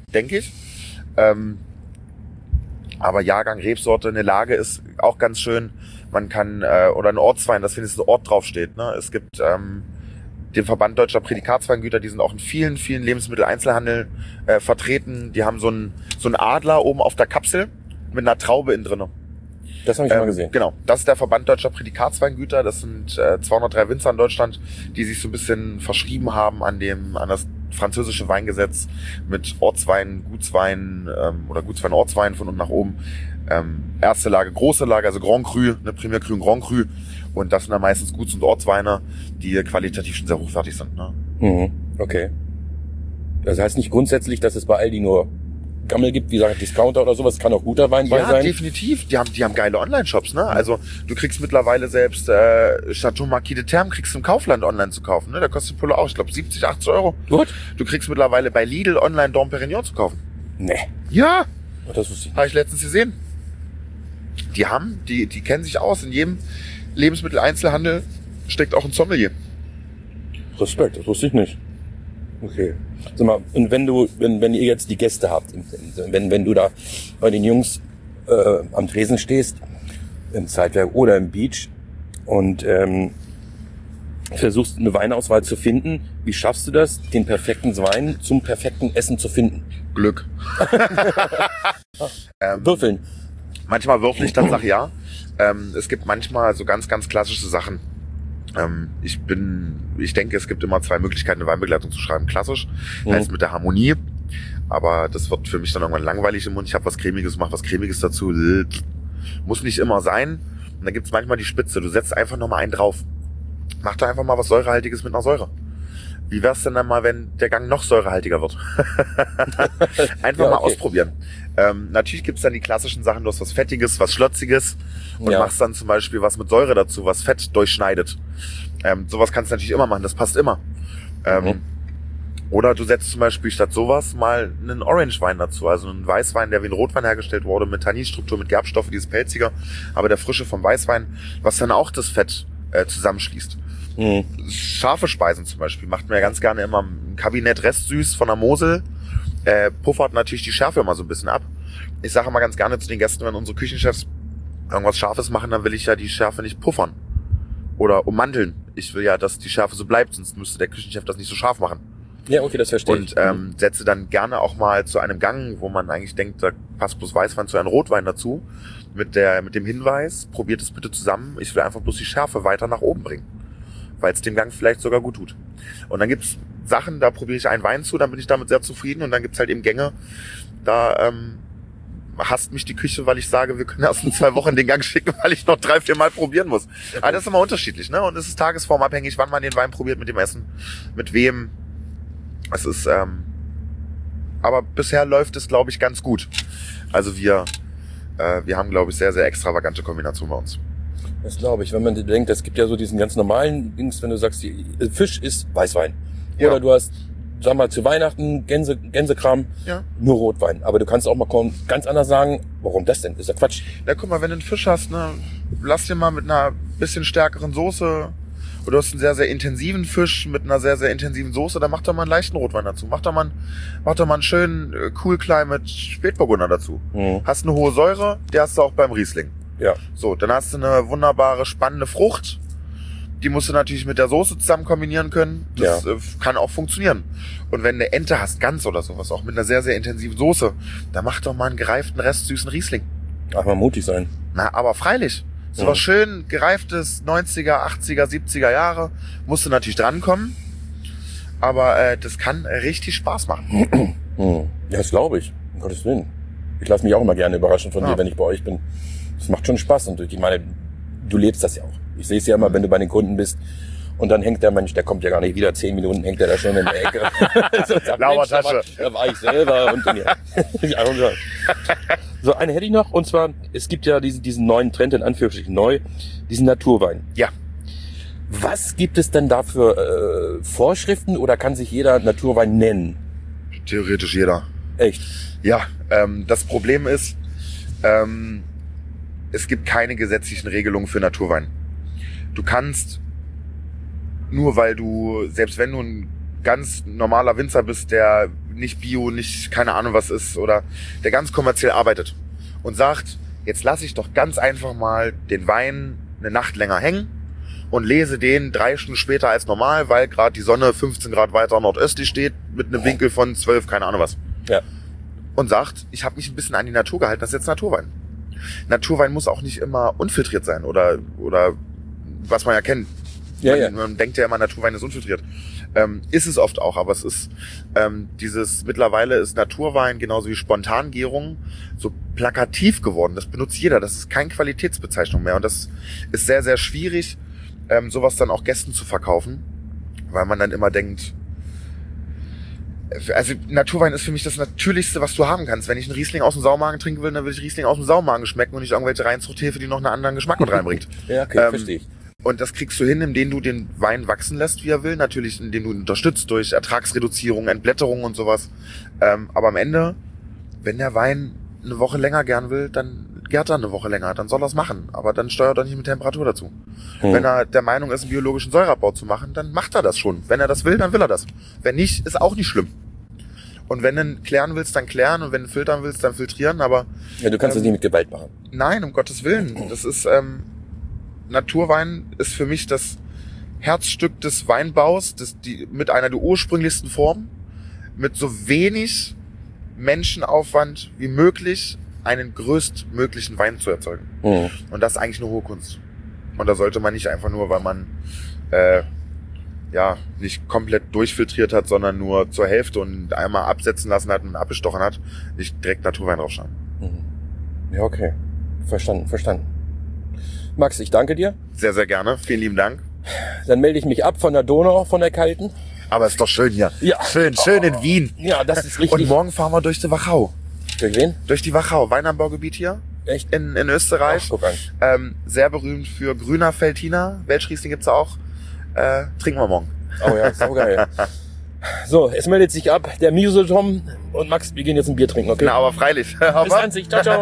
Aber Jahrgang, Rebsorte, eine Lage ist auch ganz schön. Man kann, oder ein Ortswein, das wenigstens ein Ort draufsteht. Ne? Es gibt den Verband Deutscher Prädikatsweingüter, die sind auch in vielen, vielen Lebensmitteleinzelhandel vertreten. Die haben so einen Adler oben auf der Kapsel mit einer Traube innen drinne. Das habe ich mal gesehen. Genau, das ist der Verband Deutscher Prädikatsweingüter. Das sind 203 Winzer in Deutschland, die sich so ein bisschen verschrieben haben an das französische Weingesetz mit Ortswein, Gutswein oder Gutswein, Ortswein von unten nach oben. Erste Lage, große Lage, also Grand Cru, ne, Premier Cru und Grand Cru. Und das sind dann meistens Guts- und Ortsweine, die qualitativ schon sehr hochwertig sind. Ne? Okay. Das heißt nicht grundsätzlich, dass es bei Aldi nur Gammel gibt, wie gesagt, Discounter oder sowas, kann auch guter Wein bei sein. Ja, definitiv. Die haben geile Online-Shops, ne? Also du kriegst mittlerweile selbst Chateau Marquis de Termes kriegst du im Kaufland online zu kaufen, ne? Da kostet die Pulle auch, ich glaube 70, 80 €. Gut. Du kriegst mittlerweile bei Lidl online Dom Perignon zu kaufen. Nee. Ja. Oh, das wusste ich nicht. Habe ich letztens gesehen. Die kennen sich aus. In jedem Lebensmitteleinzelhandel steckt auch ein Sommelier. Respekt, das wusste ich nicht. Okay. Sag mal, und wenn ihr jetzt die Gäste habt, wenn du da bei den Jungs am Tresen stehst, im Zeitwerk oder im Beach und versuchst eine Weinauswahl zu finden, wie schaffst du das, den perfekten Wein zum perfekten Essen zu finden? Glück. Würfeln. Manchmal würfel ich Tatsache, ja. Es gibt manchmal so ganz, ganz klassische Sachen. Ich denke, es gibt immer zwei Möglichkeiten, eine Weinbegleitung zu schreiben. Klassisch heißt mit der Harmonie, aber das wird für mich dann irgendwann langweilig im Mund. Ich habe was Cremiges, mach was Cremiges dazu. Muss nicht immer sein. Und dann gibt's manchmal die Spitze. Du setzt einfach nochmal einen drauf. Mach da einfach mal was Säurehaltiges mit einer Säure. Wie wär's denn dann mal, wenn der Gang noch säurehaltiger wird? Einfach mal ausprobieren. Natürlich gibt's dann die klassischen Sachen, du hast was Fettiges, was Schlotziges und machst dann zum Beispiel was mit Säure dazu, was Fett durchschneidet. Sowas kannst du natürlich immer machen, das passt immer. Oder du setzt zum Beispiel statt sowas mal einen Orange-Wein dazu, also einen Weißwein, der wie ein Rotwein hergestellt wurde, mit Tanninstruktur, mit Gerbstoffe, dieses Pelzige, aber der Frische vom Weißwein, was dann auch das Fett zusammenschließt. Scharfe Speisen zum Beispiel macht mir ganz gerne immer ein Kabinett Restsüß von der Mosel, puffert natürlich die Schärfe immer so ein bisschen ab. Ich sage immer ganz gerne zu den Gästen, wenn unsere Küchenchefs irgendwas Scharfes machen, dann will ich ja die Schärfe nicht puffern oder ummanteln. Ich will ja, dass die Schärfe so bleibt, sonst müsste der Küchenchef das nicht so scharf machen. Ja, okay, das verstehe ich. Und setze dann gerne auch mal zu einem Gang, wo man eigentlich denkt, da passt bloß Weißwein zu einem Rotwein dazu, mit dem Hinweis, probiert es bitte zusammen, ich will einfach bloß die Schärfe weiter nach oben bringen, weil es dem Gang vielleicht sogar gut tut. Und dann gibt's Sachen, da probiere ich einen Wein zu, dann bin ich damit sehr zufrieden. Und dann gibt's halt eben Gänge, da hasst mich die Küche, weil ich sage, wir können erst in 2 Wochen den Gang schicken, weil ich noch 3-4 Mal probieren muss. Aber das ist immer unterschiedlich, ne? Und es ist tagesformabhängig, wann man den Wein probiert mit dem Essen, mit wem. Es ist, aber bisher läuft es, glaube ich, ganz gut. Also wir haben, glaube ich, sehr, sehr extravagante Kombinationen bei uns. Das glaube ich, wenn man denkt, es gibt ja so diesen ganz normalen Dings, wenn du sagst, Fisch ist Weißwein. Ja. Oder du hast, sag mal, zu Weihnachten Gänsekram, nur Rotwein. Aber du kannst auch mal ganz anders sagen, warum das denn? Ist ja Quatsch. Ja, guck mal, wenn du einen Fisch hast, ne, lass dir mal mit einer bisschen stärkeren Soße oder du hast einen sehr, sehr intensiven Fisch mit einer sehr, sehr intensiven Soße, dann mach doch mal einen leichten Rotwein dazu. Mach doch mal einen schönen Cool Climate Spätburgunder dazu. Hast eine hohe Säure, die hast du auch beim Riesling. Ja. So, dann hast du eine wunderbare, spannende Frucht. Die musst du natürlich mit der Soße zusammen kombinieren können. Das kann auch funktionieren. Und wenn du eine Ente hast, Gans oder sowas, auch mit einer sehr, sehr intensiven Soße, dann mach doch mal einen gereiften Rest süßen Riesling. Ach, mal mutig sein. Na, aber freilich. So was schön gereiftes 90er, 80er, 70er Jahre. Musst du natürlich drankommen. Aber das kann richtig Spaß machen. Ja, das glaube ich. Um Gottes Willen. Ich lasse mich auch immer gerne überraschen von dir, wenn ich bei euch bin. Das macht schon Spaß. Und ich meine, du lebst das ja auch. Ich sehe es ja immer, wenn du bei den Kunden bist. Und dann hängt der Mensch, der kommt ja gar nicht wieder. 10 Minuten hängt er da schon in der Ecke. Lauertasche. Da war ich selber. Und ja. So, eine hätte ich noch. Und zwar, es gibt ja diesen neuen Trend, in Anführungsstrichen neu, diesen Naturwein. Ja. Was gibt es denn da für Vorschriften oder kann sich jeder Naturwein nennen? Theoretisch jeder. Echt? Ja, das Problem ist, es gibt keine gesetzlichen Regelungen für Naturwein. Du kannst, nur weil selbst wenn du ein ganz normaler Winzer bist, der nicht Bio, nicht keine Ahnung was ist oder der ganz kommerziell arbeitet und sagt, jetzt lasse ich doch ganz einfach mal den Wein eine Nacht länger hängen und lese den 3 Stunden später als normal, weil gerade die Sonne 15 Grad weiter nordöstlich steht mit einem Winkel von 12, keine Ahnung was. Ja. Und sagt, ich habe mich ein bisschen an die Natur gehalten, das ist jetzt Naturwein. Naturwein muss auch nicht immer unfiltriert sein oder was man ja kennt. Man denkt ja immer, Naturwein ist unfiltriert. Ist es oft auch, aber es ist mittlerweile ist Naturwein genauso wie Spontangärung so plakativ geworden. Das benutzt jeder. Das ist keine Qualitätsbezeichnung mehr. Und das ist sehr, sehr schwierig, sowas dann auch Gästen zu verkaufen, weil man dann immer denkt, also Naturwein ist für mich das Natürlichste, was du haben kannst. Wenn ich einen Riesling aus dem Saumagen trinken will, dann will ich Riesling aus dem Saumagen schmecken und nicht irgendwelche Reinzuchthefe, die noch einen anderen Geschmack mit reinbringt. Ja, okay, verstehe ich. Und das kriegst du hin, indem du den Wein wachsen lässt, wie er will. Natürlich, indem du ihn unterstützt durch Ertragsreduzierung, Entblätterung und sowas. Aber am Ende, wenn der Wein eine Woche länger gern will, dann gärt er eine Woche länger. Dann soll er es machen. Aber dann steuert er nicht mit Temperatur dazu. Wenn er der Meinung ist, einen biologischen Säureabbau zu machen, dann macht er das schon. Wenn er das will, dann will er das. Wenn nicht, ist auch nicht schlimm. Und wenn du klären willst, dann klären. Und wenn du filtern willst, dann filtrieren. Aber ja, du kannst es nicht mit Gewalt machen. Nein, um Gottes Willen. Das ist Naturwein ist für mich das Herzstück des Weinbaus, mit einer der ursprünglichsten Formen, mit so wenig Menschenaufwand wie möglich einen größtmöglichen Wein zu erzeugen. Und das ist eigentlich eine hohe Kunst. Und da sollte man nicht einfach nur, weil man nicht komplett durchfiltriert hat, sondern nur zur Hälfte und einmal absetzen lassen hat und abgestochen hat, nicht direkt Naturwein draufschauen. Ja, okay. Verstanden. Max, ich danke dir. Sehr, sehr gerne. Vielen lieben Dank. Dann melde ich mich ab von der Donau, von der kalten. Aber ist doch schön hier. Ja. Schön in Wien. Ja, das ist richtig. Und morgen fahren wir durch die Wachau. Durch wen? Durch die Wachau, Weinanbaugebiet hier. Echt? In Österreich. Ach, guck an. Sehr berühmt für Grüner Veltliner. Welschriesling gibt's auch. Trinken wir morgen. Oh ja, saugeil. So, es meldet sich ab der Muse Tom und Max, wir gehen jetzt ein Bier trinken, okay? Na, aber freilich. Bis dann, ciao, ciao.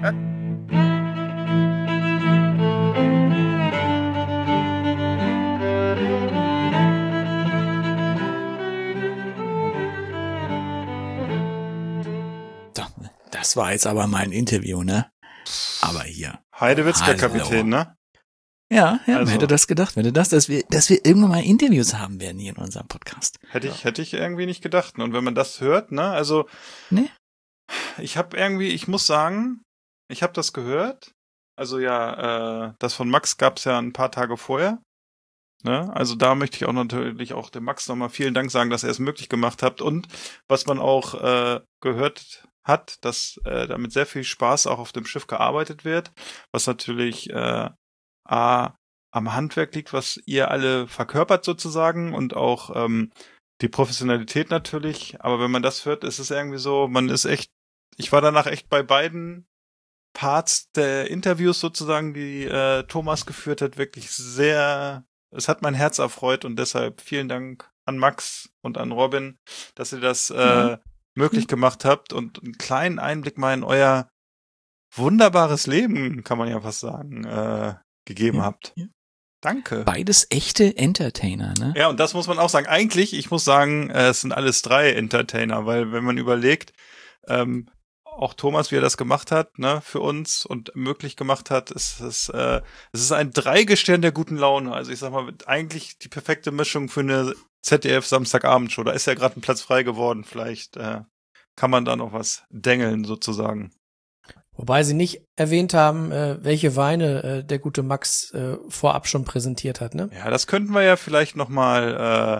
Das war jetzt aber mal ein Interview, ne? Aber hier. Heidewitzka Kapitän, ne? Ja, wer hätte das gedacht? Dass wir irgendwann mal Interviews haben werden hier in unserem Podcast. Hätte ich irgendwie nicht gedacht. Und wenn man das hört, ne, also. Nee. Ich muss sagen, ich habe das gehört. Also ja, das von Max gab's ja ein paar Tage vorher. Ne? Also da möchte ich auch natürlich auch dem Max nochmal vielen Dank sagen, dass er es möglich gemacht hat. Und was man auch gehört hat, dass da mit sehr viel Spaß auch auf dem Schiff gearbeitet wird, was natürlich am Handwerk liegt, was ihr alle verkörpert sozusagen und auch die Professionalität natürlich, aber wenn man das hört, ist es irgendwie so, ich war danach echt bei beiden Parts der Interviews sozusagen, die Thomas geführt hat, wirklich es hat mein Herz erfreut und deshalb vielen Dank an Max und an Robin, dass ihr das möglich gemacht habt und einen kleinen Einblick mal in euer wunderbares Leben, kann man ja fast sagen, gegeben habt. Danke. Beides echte Entertainer, ne? Ja, und das muss man auch sagen. Eigentlich, ich muss sagen, es sind alles 3 Entertainer, weil wenn man überlegt, auch Thomas, wie er das gemacht hat, ne, für uns und möglich gemacht hat, es ist ein 3-Gestirn der guten Laune. Also ich sag mal, eigentlich die perfekte Mischung für eine ZDF-Samstagabendshow. Da ist ja gerade ein Platz frei geworden. Vielleicht kann man da noch was dengeln, sozusagen. Wobei sie nicht erwähnt haben, welche Weine der gute Max vorab schon präsentiert hat, ne? Ja, das könnten wir ja vielleicht noch mal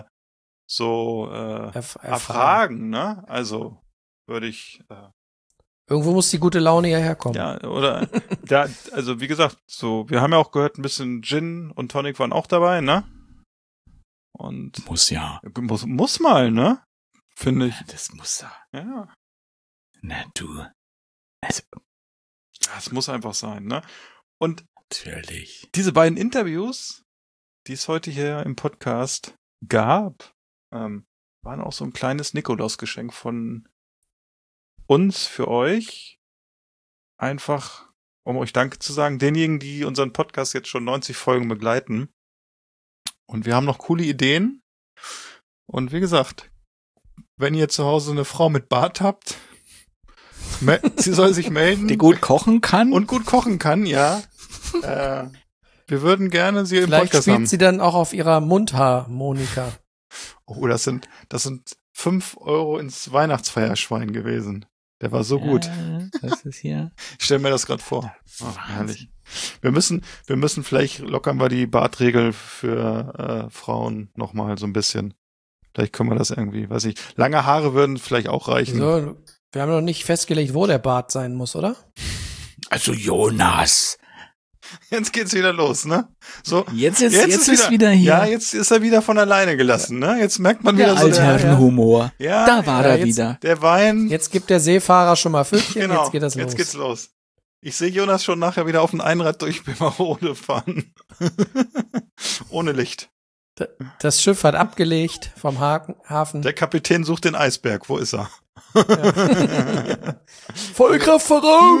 erfragen, ne? Also würde ich irgendwo muss die gute Laune ja herkommen. Ja, oder ja, also wie gesagt, so, wir haben ja auch gehört, ein bisschen Gin und Tonic waren auch dabei, ne? Und muss ja. Muss mal, ne? Finde ich. Ja, das muss ja. Ja. Na du. Also. Das muss einfach sein, ne? Und natürlich. Diese beiden Interviews, die es heute hier im Podcast gab, waren auch so ein kleines Nikolausgeschenk von uns für euch, einfach, um euch Danke zu sagen, denjenigen, die unseren Podcast jetzt schon 90 Folgen begleiten. Und wir haben noch coole Ideen. Und wie gesagt, wenn ihr zu Hause eine Frau mit Bart habt, sie soll sich melden. Die gut kochen kann. Und gut kochen kann, ja. Wir würden gerne sie im Podcast haben. Vielleicht spielt sie dann auch auf ihrer Mundharmonika. Oh, das sind 5 € ins Weihnachtsfeierschwein gewesen. Der war so gut. Das ist hier. Ich stelle mir das gerade vor. Oh, herrlich. Wir müssen vielleicht lockern wir die Bartregel für Frauen noch mal so ein bisschen. Vielleicht können wir das irgendwie, weiß ich. Lange Haare würden vielleicht auch reichen. So, wir haben noch nicht festgelegt, wo der Bart sein muss, oder? Also Jonas. Jetzt geht's wieder los, ne? So. Jetzt ist wieder hier. Ja, jetzt ist er wieder von alleine gelassen, ne? Jetzt merkt man der wieder so Altherrenhumor. Ja, da war er jetzt, wieder. Der Wein. Jetzt gibt der Seefahrer schon mal Pfötchen, Genau, jetzt geht das los. Jetzt geht's los. Ich sehe Jonas schon nachher wieder auf dem Einrad durch Bremerode fahren. Ohne Licht. Das Schiff hat abgelegt vom Hafen. Der Kapitän sucht den Eisberg. Wo ist er? Ja. Vollkraft voraus!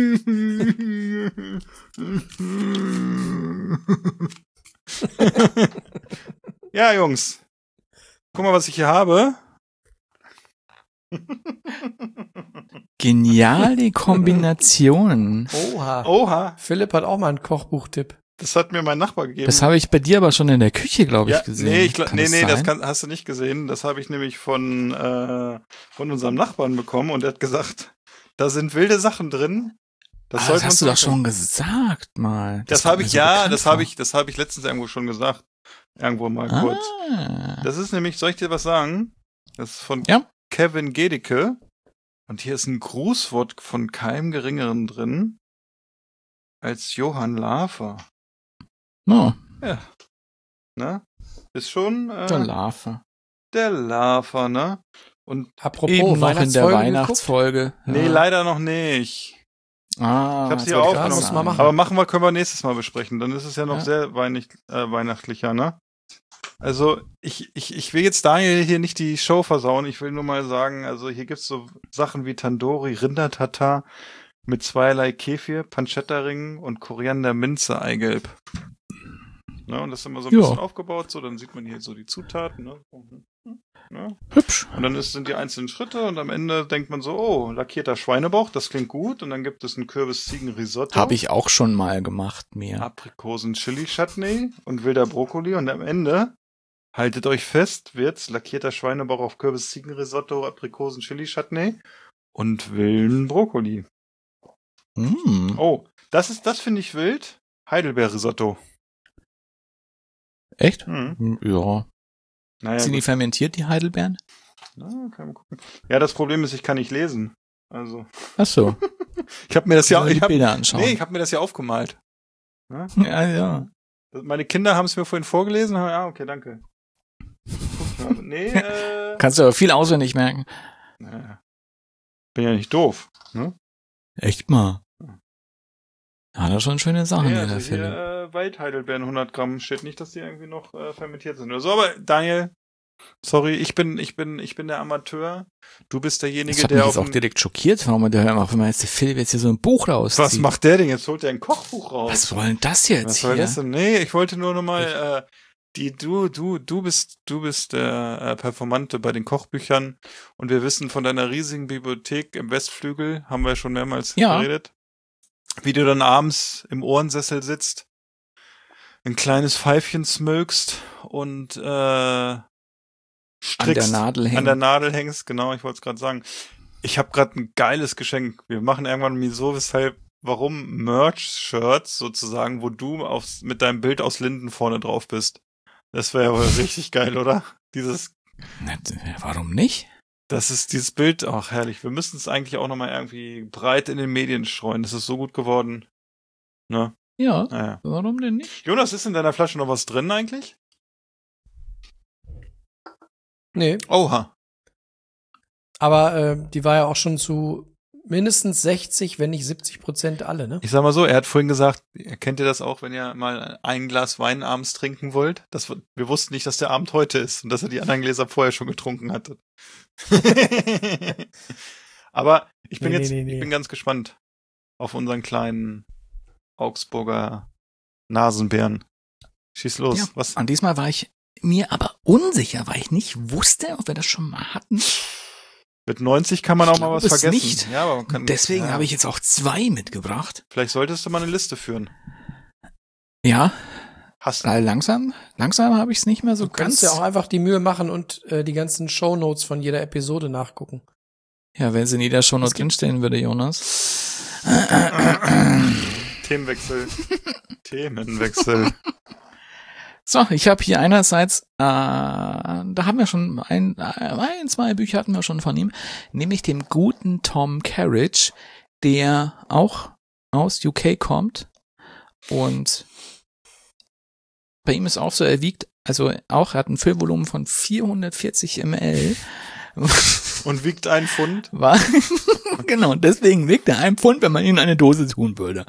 Ja, Jungs. Guck mal, was ich hier habe. Geniale Kombination. Oha. Philipp hat auch mal einen Kochbuchtipp. Das hat mir mein Nachbar gegeben. Das habe ich bei dir aber schon in der Küche, glaube ich, gesehen. Nee, das hast du nicht gesehen. Das habe ich nämlich von unserem Nachbarn bekommen und er hat gesagt, da sind wilde Sachen drin. Das hast du doch schon gesagt mal. Das habe ich letztens irgendwo schon gesagt. Irgendwo mal kurz. Das ist nämlich, soll ich dir was sagen? Das ist von Kevin Gedicke. Und hier ist ein Grußwort von keinem Geringeren drin als Johann Lafer. Oh. Ja. Ne? Ist schon der Lafer. Der Lafer, ne? Und apropos eben noch in der Weihnachtsfolge. Nee, leider noch nicht. Ich hab's hier aufgenommen. Aber können wir nächstes Mal besprechen. Dann ist es ja noch sehr weihnachtlicher, ne? Also, ich will jetzt Daniel hier nicht die Show versauen. Ich will nur mal sagen, also hier gibt's so Sachen wie Tandoori, Rindertatar mit zweierlei Kefir, Pancetta-Ringen und Koriander-Minze-Eigelb. Ne, und das ist immer so ein bisschen aufgebaut, so, dann sieht man hier so die Zutaten, ne? Ne? Hübsch. Und dann sind die einzelnen Schritte und am Ende denkt man so, oh, lackierter Schweinebauch, das klingt gut. Und dann gibt es ein Kürbis-Ziegen-Risotto. Habe ich auch schon mal gemacht, mir. Aprikosen-Chili-Chutney und wilder Brokkoli. Und am Ende, haltet euch fest, wird's lackierter Schweinebauch auf Kürbis-Ziegen-Risotto, Aprikosen-Chili-Chutney und wilden Brokkoli. Oh, das finde ich wild. Heidelbeer-Risotto. Echt? Ja. Naja, sind die fermentiert, die Heidelbeeren? Na, kann man gucken. Ja, das Problem ist, ich kann nicht lesen. Also. Ach so. Ich habe mir das Bilder anschauen. Nee, ich habe mir das ja aufgemalt. Ja. Meine Kinder haben es mir vorhin vorgelesen. Ja, okay, danke. Nee, kannst du aber viel auswendig merken. Naja. Bin ja nicht doof. Ne? Echt mal. Ja, das schon schöne Sachen. Ja, also hier Waldheidelbeeren 100 Gramm steht nicht, dass die irgendwie noch fermentiert sind oder so. Aber Daniel, Sorry, ich bin der Amateur. Du bist derjenige, Das hat der mich jetzt auch direkt schockiert, warum man jetzt der Philipp jetzt hier so ein Buch rauszieht. Was macht der denn? Jetzt holt er ein Kochbuch raus. Was soll denn das jetzt Was hier? soll das denn? Nee, ich wollte nur noch mal, du bist der Performante bei den Kochbüchern und wir wissen von deiner riesigen Bibliothek im Westflügel, haben wir schon mehrmals geredet, wie du dann abends im Ohrensessel sitzt, ein kleines Pfeifchen smögst und strickst, an der Nadel hängst, genau, ich wollte es gerade sagen. Ich habe gerade ein geiles Geschenk. Wir machen irgendwann Wieso, Weshalb, Warum Merch-Shirts sozusagen, wo du mit deinem Bild aus Linden vorne drauf bist. Das wäre ja wohl richtig geil, oder? Warum nicht? Das ist dieses Bild, ach herrlich. Wir müssen es eigentlich auch nochmal irgendwie breit in den Medien streuen. Das ist so gut geworden. Ne? Ja, naja. Warum denn nicht? Jonas, ist in deiner Flasche noch was drin eigentlich? Nee. Oha. Aber die war ja auch schon zu mindestens 60, wenn nicht 70% alle, ne? Ich sag mal so, er hat vorhin gesagt, kennt ihr das auch, wenn ihr mal ein Glas Wein abends trinken wollt? Wir wussten nicht, dass der Abend heute ist und dass er die anderen Gläser vorher schon getrunken hatte. Aber ich bin ich bin ganz gespannt auf unseren kleinen Augsburger Nasenbären. Schieß los. Ja, was? Und diesmal war ich mir aber unsicher, weil ich nicht wusste, ob wir das schon mal hatten. Mit 90 kann man auch mal was vergessen. Nicht. Ja, aber man kann, deswegen habe ich jetzt auch 2 mitgebracht. Vielleicht solltest du mal eine Liste führen. Ja. Langsam habe ich es nicht mehr so ganz. Du kannst ja auch einfach die Mühe machen und die ganzen Shownotes von jeder Episode nachgucken. Ja, wenn sie in jeder Shownote drinstehen würde, Jonas. Themenwechsel. So, ich habe hier einerseits, da haben wir schon zwei Bücher hatten wir schon von ihm, nämlich dem guten Tom Carriage, der auch aus UK kommt und bei ihm ist auch so, er hat ein Füllvolumen von 440 ml. Und wiegt 1 Pfund? Genau, deswegen wiegt er 1 Pfund, wenn man ihn in eine Dose tun würde.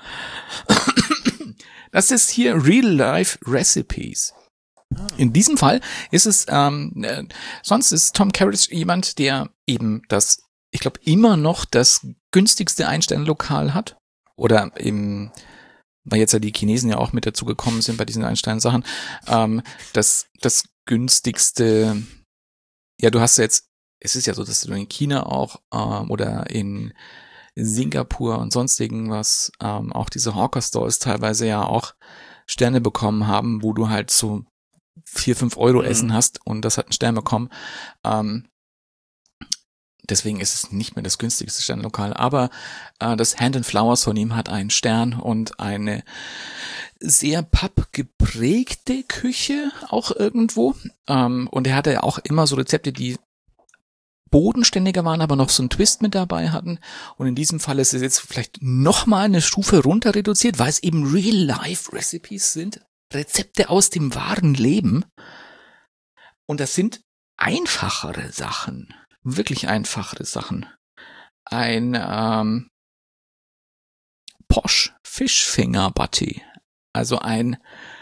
Das ist hier Real Life Recipes. In diesem Fall ist es, sonst ist Tom Carriage jemand, der eben ich glaube, immer noch das günstigste Einsternlokal hat. Oder eben, weil jetzt ja die Chinesen ja auch mit dazu gekommen sind bei diesen Einstern-Sachen, das günstigste, ja, du hast jetzt, es ist ja so, dass du in China auch, oder in Singapur und sonstigen was, auch diese Hawker Stores teilweise ja auch Sterne bekommen haben, wo du halt so 4-5 Euro Essen hast und das hat einen Stern bekommen. Deswegen ist es nicht mehr das günstigste Sternlokal, aber das Hand and Flowers von ihm hat einen Stern und eine sehr pappgeprägte Küche auch irgendwo. Und er hatte ja auch immer so Rezepte, die bodenständiger waren, aber noch so einen Twist mit dabei hatten. Und in diesem Fall ist es jetzt vielleicht nochmal eine Stufe runter reduziert, weil es eben Real-Life-Recipes sind. Rezepte aus dem wahren Leben. Und das sind einfachere Sachen. Wirklich einfachere Sachen. Ein Posh Fischfinger Butty. Also ein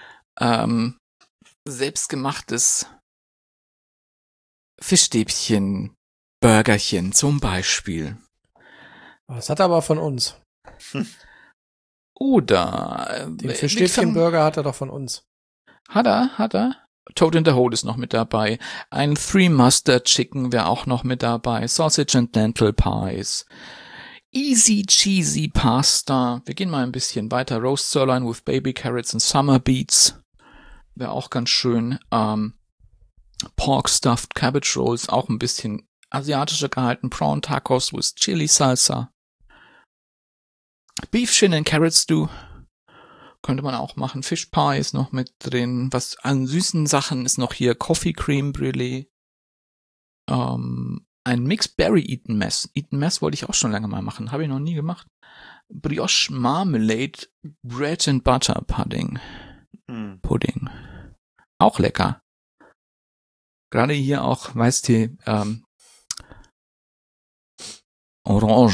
selbstgemachtes Fischstäbchen, Burgerchen zum Beispiel. Das hat er aber von uns. Oder den Fischstäbchen-Burger hat er doch von uns. Hat er? Toad in the Hole ist noch mit dabei. Ein Three Mustard Chicken wäre auch noch mit dabei. Sausage and Lentil Pies. Easy Cheesy Pasta. Wir gehen mal ein bisschen weiter. Roast Sirloin with Baby Carrots and Summer Beets. Wäre auch ganz schön. Pork Stuffed Cabbage Rolls. Auch ein bisschen asiatischer gehalten. Prawn Tacos with Chili Salsa. Beef Shin and Carrot Stew. Könnte man auch machen. Fish Pie ist noch mit drin. Was an süßen Sachen ist noch hier Coffee Cream Brûlée. Ein Mixed Berry Eaten Mess. Eaten Mess wollte ich auch schon lange mal machen. Habe ich noch nie gemacht. Brioche Marmalade Bread and Butter Pudding. Pudding. Auch lecker. Gerade hier auch Weißtee.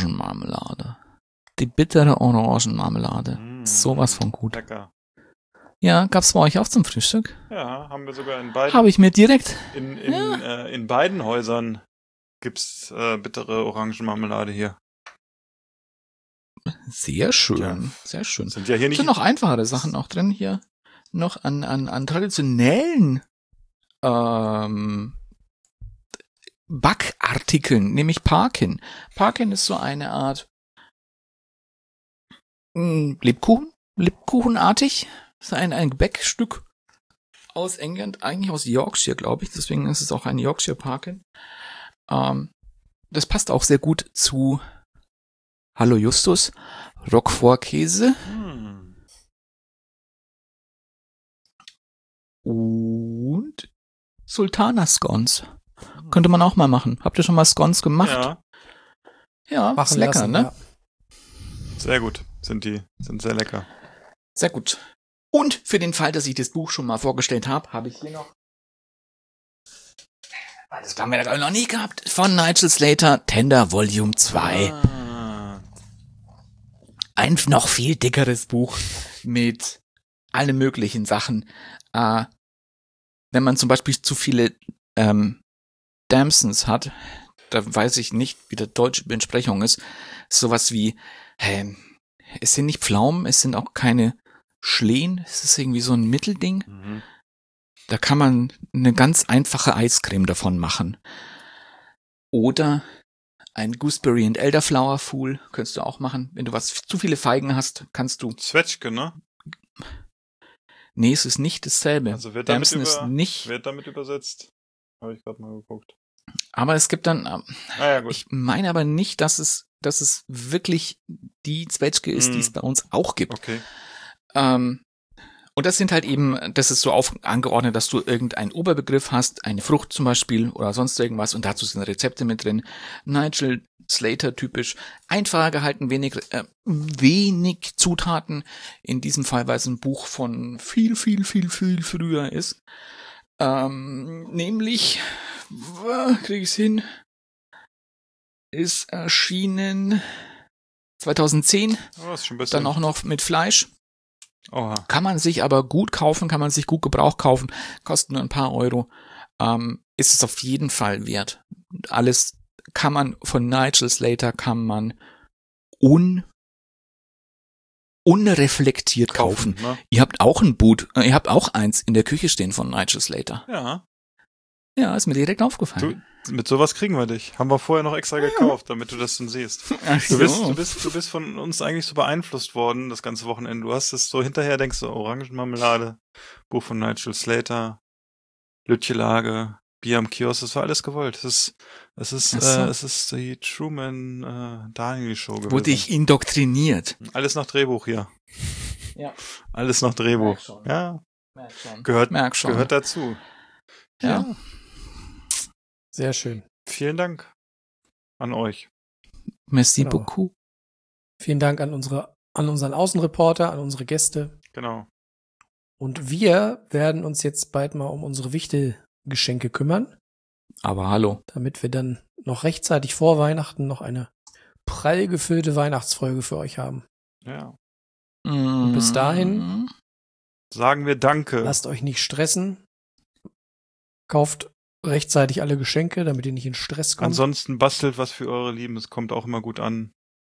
Orangenmarmelade. Die bittere Orangenmarmelade. Sowas von gut. Lecker. Ja, gab's bei euch auch zum Frühstück? Ja, haben wir sogar in beiden. Habe ich mir direkt. In beiden Häusern gibt's bittere Orangenmarmelade hier. Sehr schön, Ja. sehr schön. Sind ja hier nicht. Sind noch einfachere Sachen auch drin hier. Noch an traditionellen Backartikeln, nämlich Parkin. Parkin ist so eine Art Lebkuchenartig. Das ist ein Gebäckstück aus England, eigentlich aus Yorkshire, glaube ich. Deswegen ist es auch ein Yorkshire Parkin. Das passt auch sehr gut zu Hallo Justus, Roquefort-Käse. Und Sultana-Scones. Könnte man auch mal machen. Habt ihr schon mal Scones gemacht? Ja. Ja, Machen ist lecker, lassen, ne? ja. Sehr gut. Sind sehr lecker. Sehr gut. Und für den Fall, dass ich das Buch schon mal vorgestellt habe ich hier noch. Das haben wir noch nie gehabt. Von Nigel Slater, Tender Volume 2. Ein noch viel dickeres Buch mit allen möglichen Sachen. Wenn man zum Beispiel zu viele Damsons hat, da weiß ich nicht, wie die deutsche Entsprechung ist, sowas wie, es sind nicht Pflaumen, es sind auch keine Schlehen, es ist irgendwie so ein Mittelding. Mhm. Da kann man eine ganz einfache Eiscreme davon machen. Oder ein Gooseberry and Elderflower Fool könntest du auch machen. Wenn du zu viele Feigen hast, kannst du... Zwetschge, ne? Nee, es ist nicht dasselbe. Also wird Damson ist nicht... damit übersetzt. Habe ich gerade mal geguckt. Aber es gibt dann... ja, gut. Ich meine aber nicht, dass es wirklich die Zwetschge ist, die es bei uns auch gibt. Okay. Und das sind halt eben, das ist so angeordnet, dass du irgendeinen Oberbegriff hast, eine Frucht zum Beispiel oder sonst irgendwas und dazu sind Rezepte mit drin. Nigel Slater typisch, einfacher gehalten, wenig Zutaten. In diesem Fall, weil es ein Buch von viel früher ist. Nämlich, krieg ich's hin, ist erschienen 2010, ist schon besser. dann auch noch mit Fleisch. Oha. Kann man sich aber gut kaufen, kann man sich gut Gebrauch kaufen, kostet nur ein paar Euro. Ist es auf jeden Fall wert. Alles kann man von Nigel Slater unreflektiert kaufen. Ne? Ihr habt auch ihr habt auch eins in der Küche stehen von Nigel Slater. Ja. Ja, ist mir direkt aufgefallen. Mit sowas kriegen wir dich. Haben wir vorher noch extra gekauft, damit du das dann siehst. Ach so. Du bist von uns eigentlich so beeinflusst worden, das ganze Wochenende. Du hast es so hinterher, denkst du, Orangenmarmelade, Buch von Nigel Slater, Lütjelage, Bier am Kiosk, das war alles gewollt. Es ist die Truman Daniel Show gewesen. Wurde ich indoktriniert. Alles nach Drehbuch hier. Ja. Alles nach Drehbuch. Ja. Merk schon. Gehört dazu. Ja. Sehr schön. Vielen Dank an euch. Merci Genau. beaucoup. Vielen Dank an unseren Außenreporter, an unsere Gäste. Genau. Und wir werden uns jetzt bald mal um unsere Wichtelgeschenke kümmern, Aber hallo. damit wir dann noch rechtzeitig vor Weihnachten noch eine prall gefüllte Weihnachtsfolge für euch haben. Ja. Und bis dahin sagen wir Danke. Lasst euch nicht stressen. Kauft rechtzeitig alle Geschenke, damit ihr nicht in Stress kommt. Ansonsten bastelt was für eure Lieben, es kommt auch immer gut an.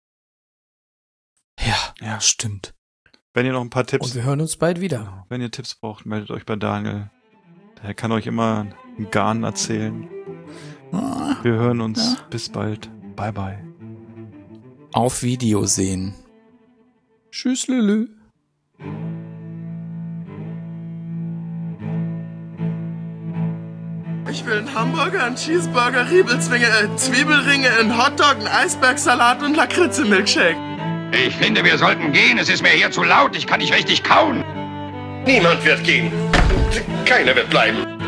Ja, stimmt. Wenn ihr noch ein paar Tipps... Und wir hören uns bald wieder. Wenn ihr Tipps braucht, meldet euch bei Daniel. Der kann euch immer einen Garn erzählen. Wir hören uns. Ja. Bis bald. Bye bye. Auf Video sehen. Tschüss, Lülü. Ich will einen Hamburger, einen Cheeseburger, Riebelzwinge, Zwiebelringe, einen Hotdog, einen Eisbergsalat und Lakritze-Milkshake. Ich finde, wir sollten gehen. Es ist mir hier zu laut. Ich kann nicht richtig kauen. Niemand wird gehen. Keiner wird bleiben.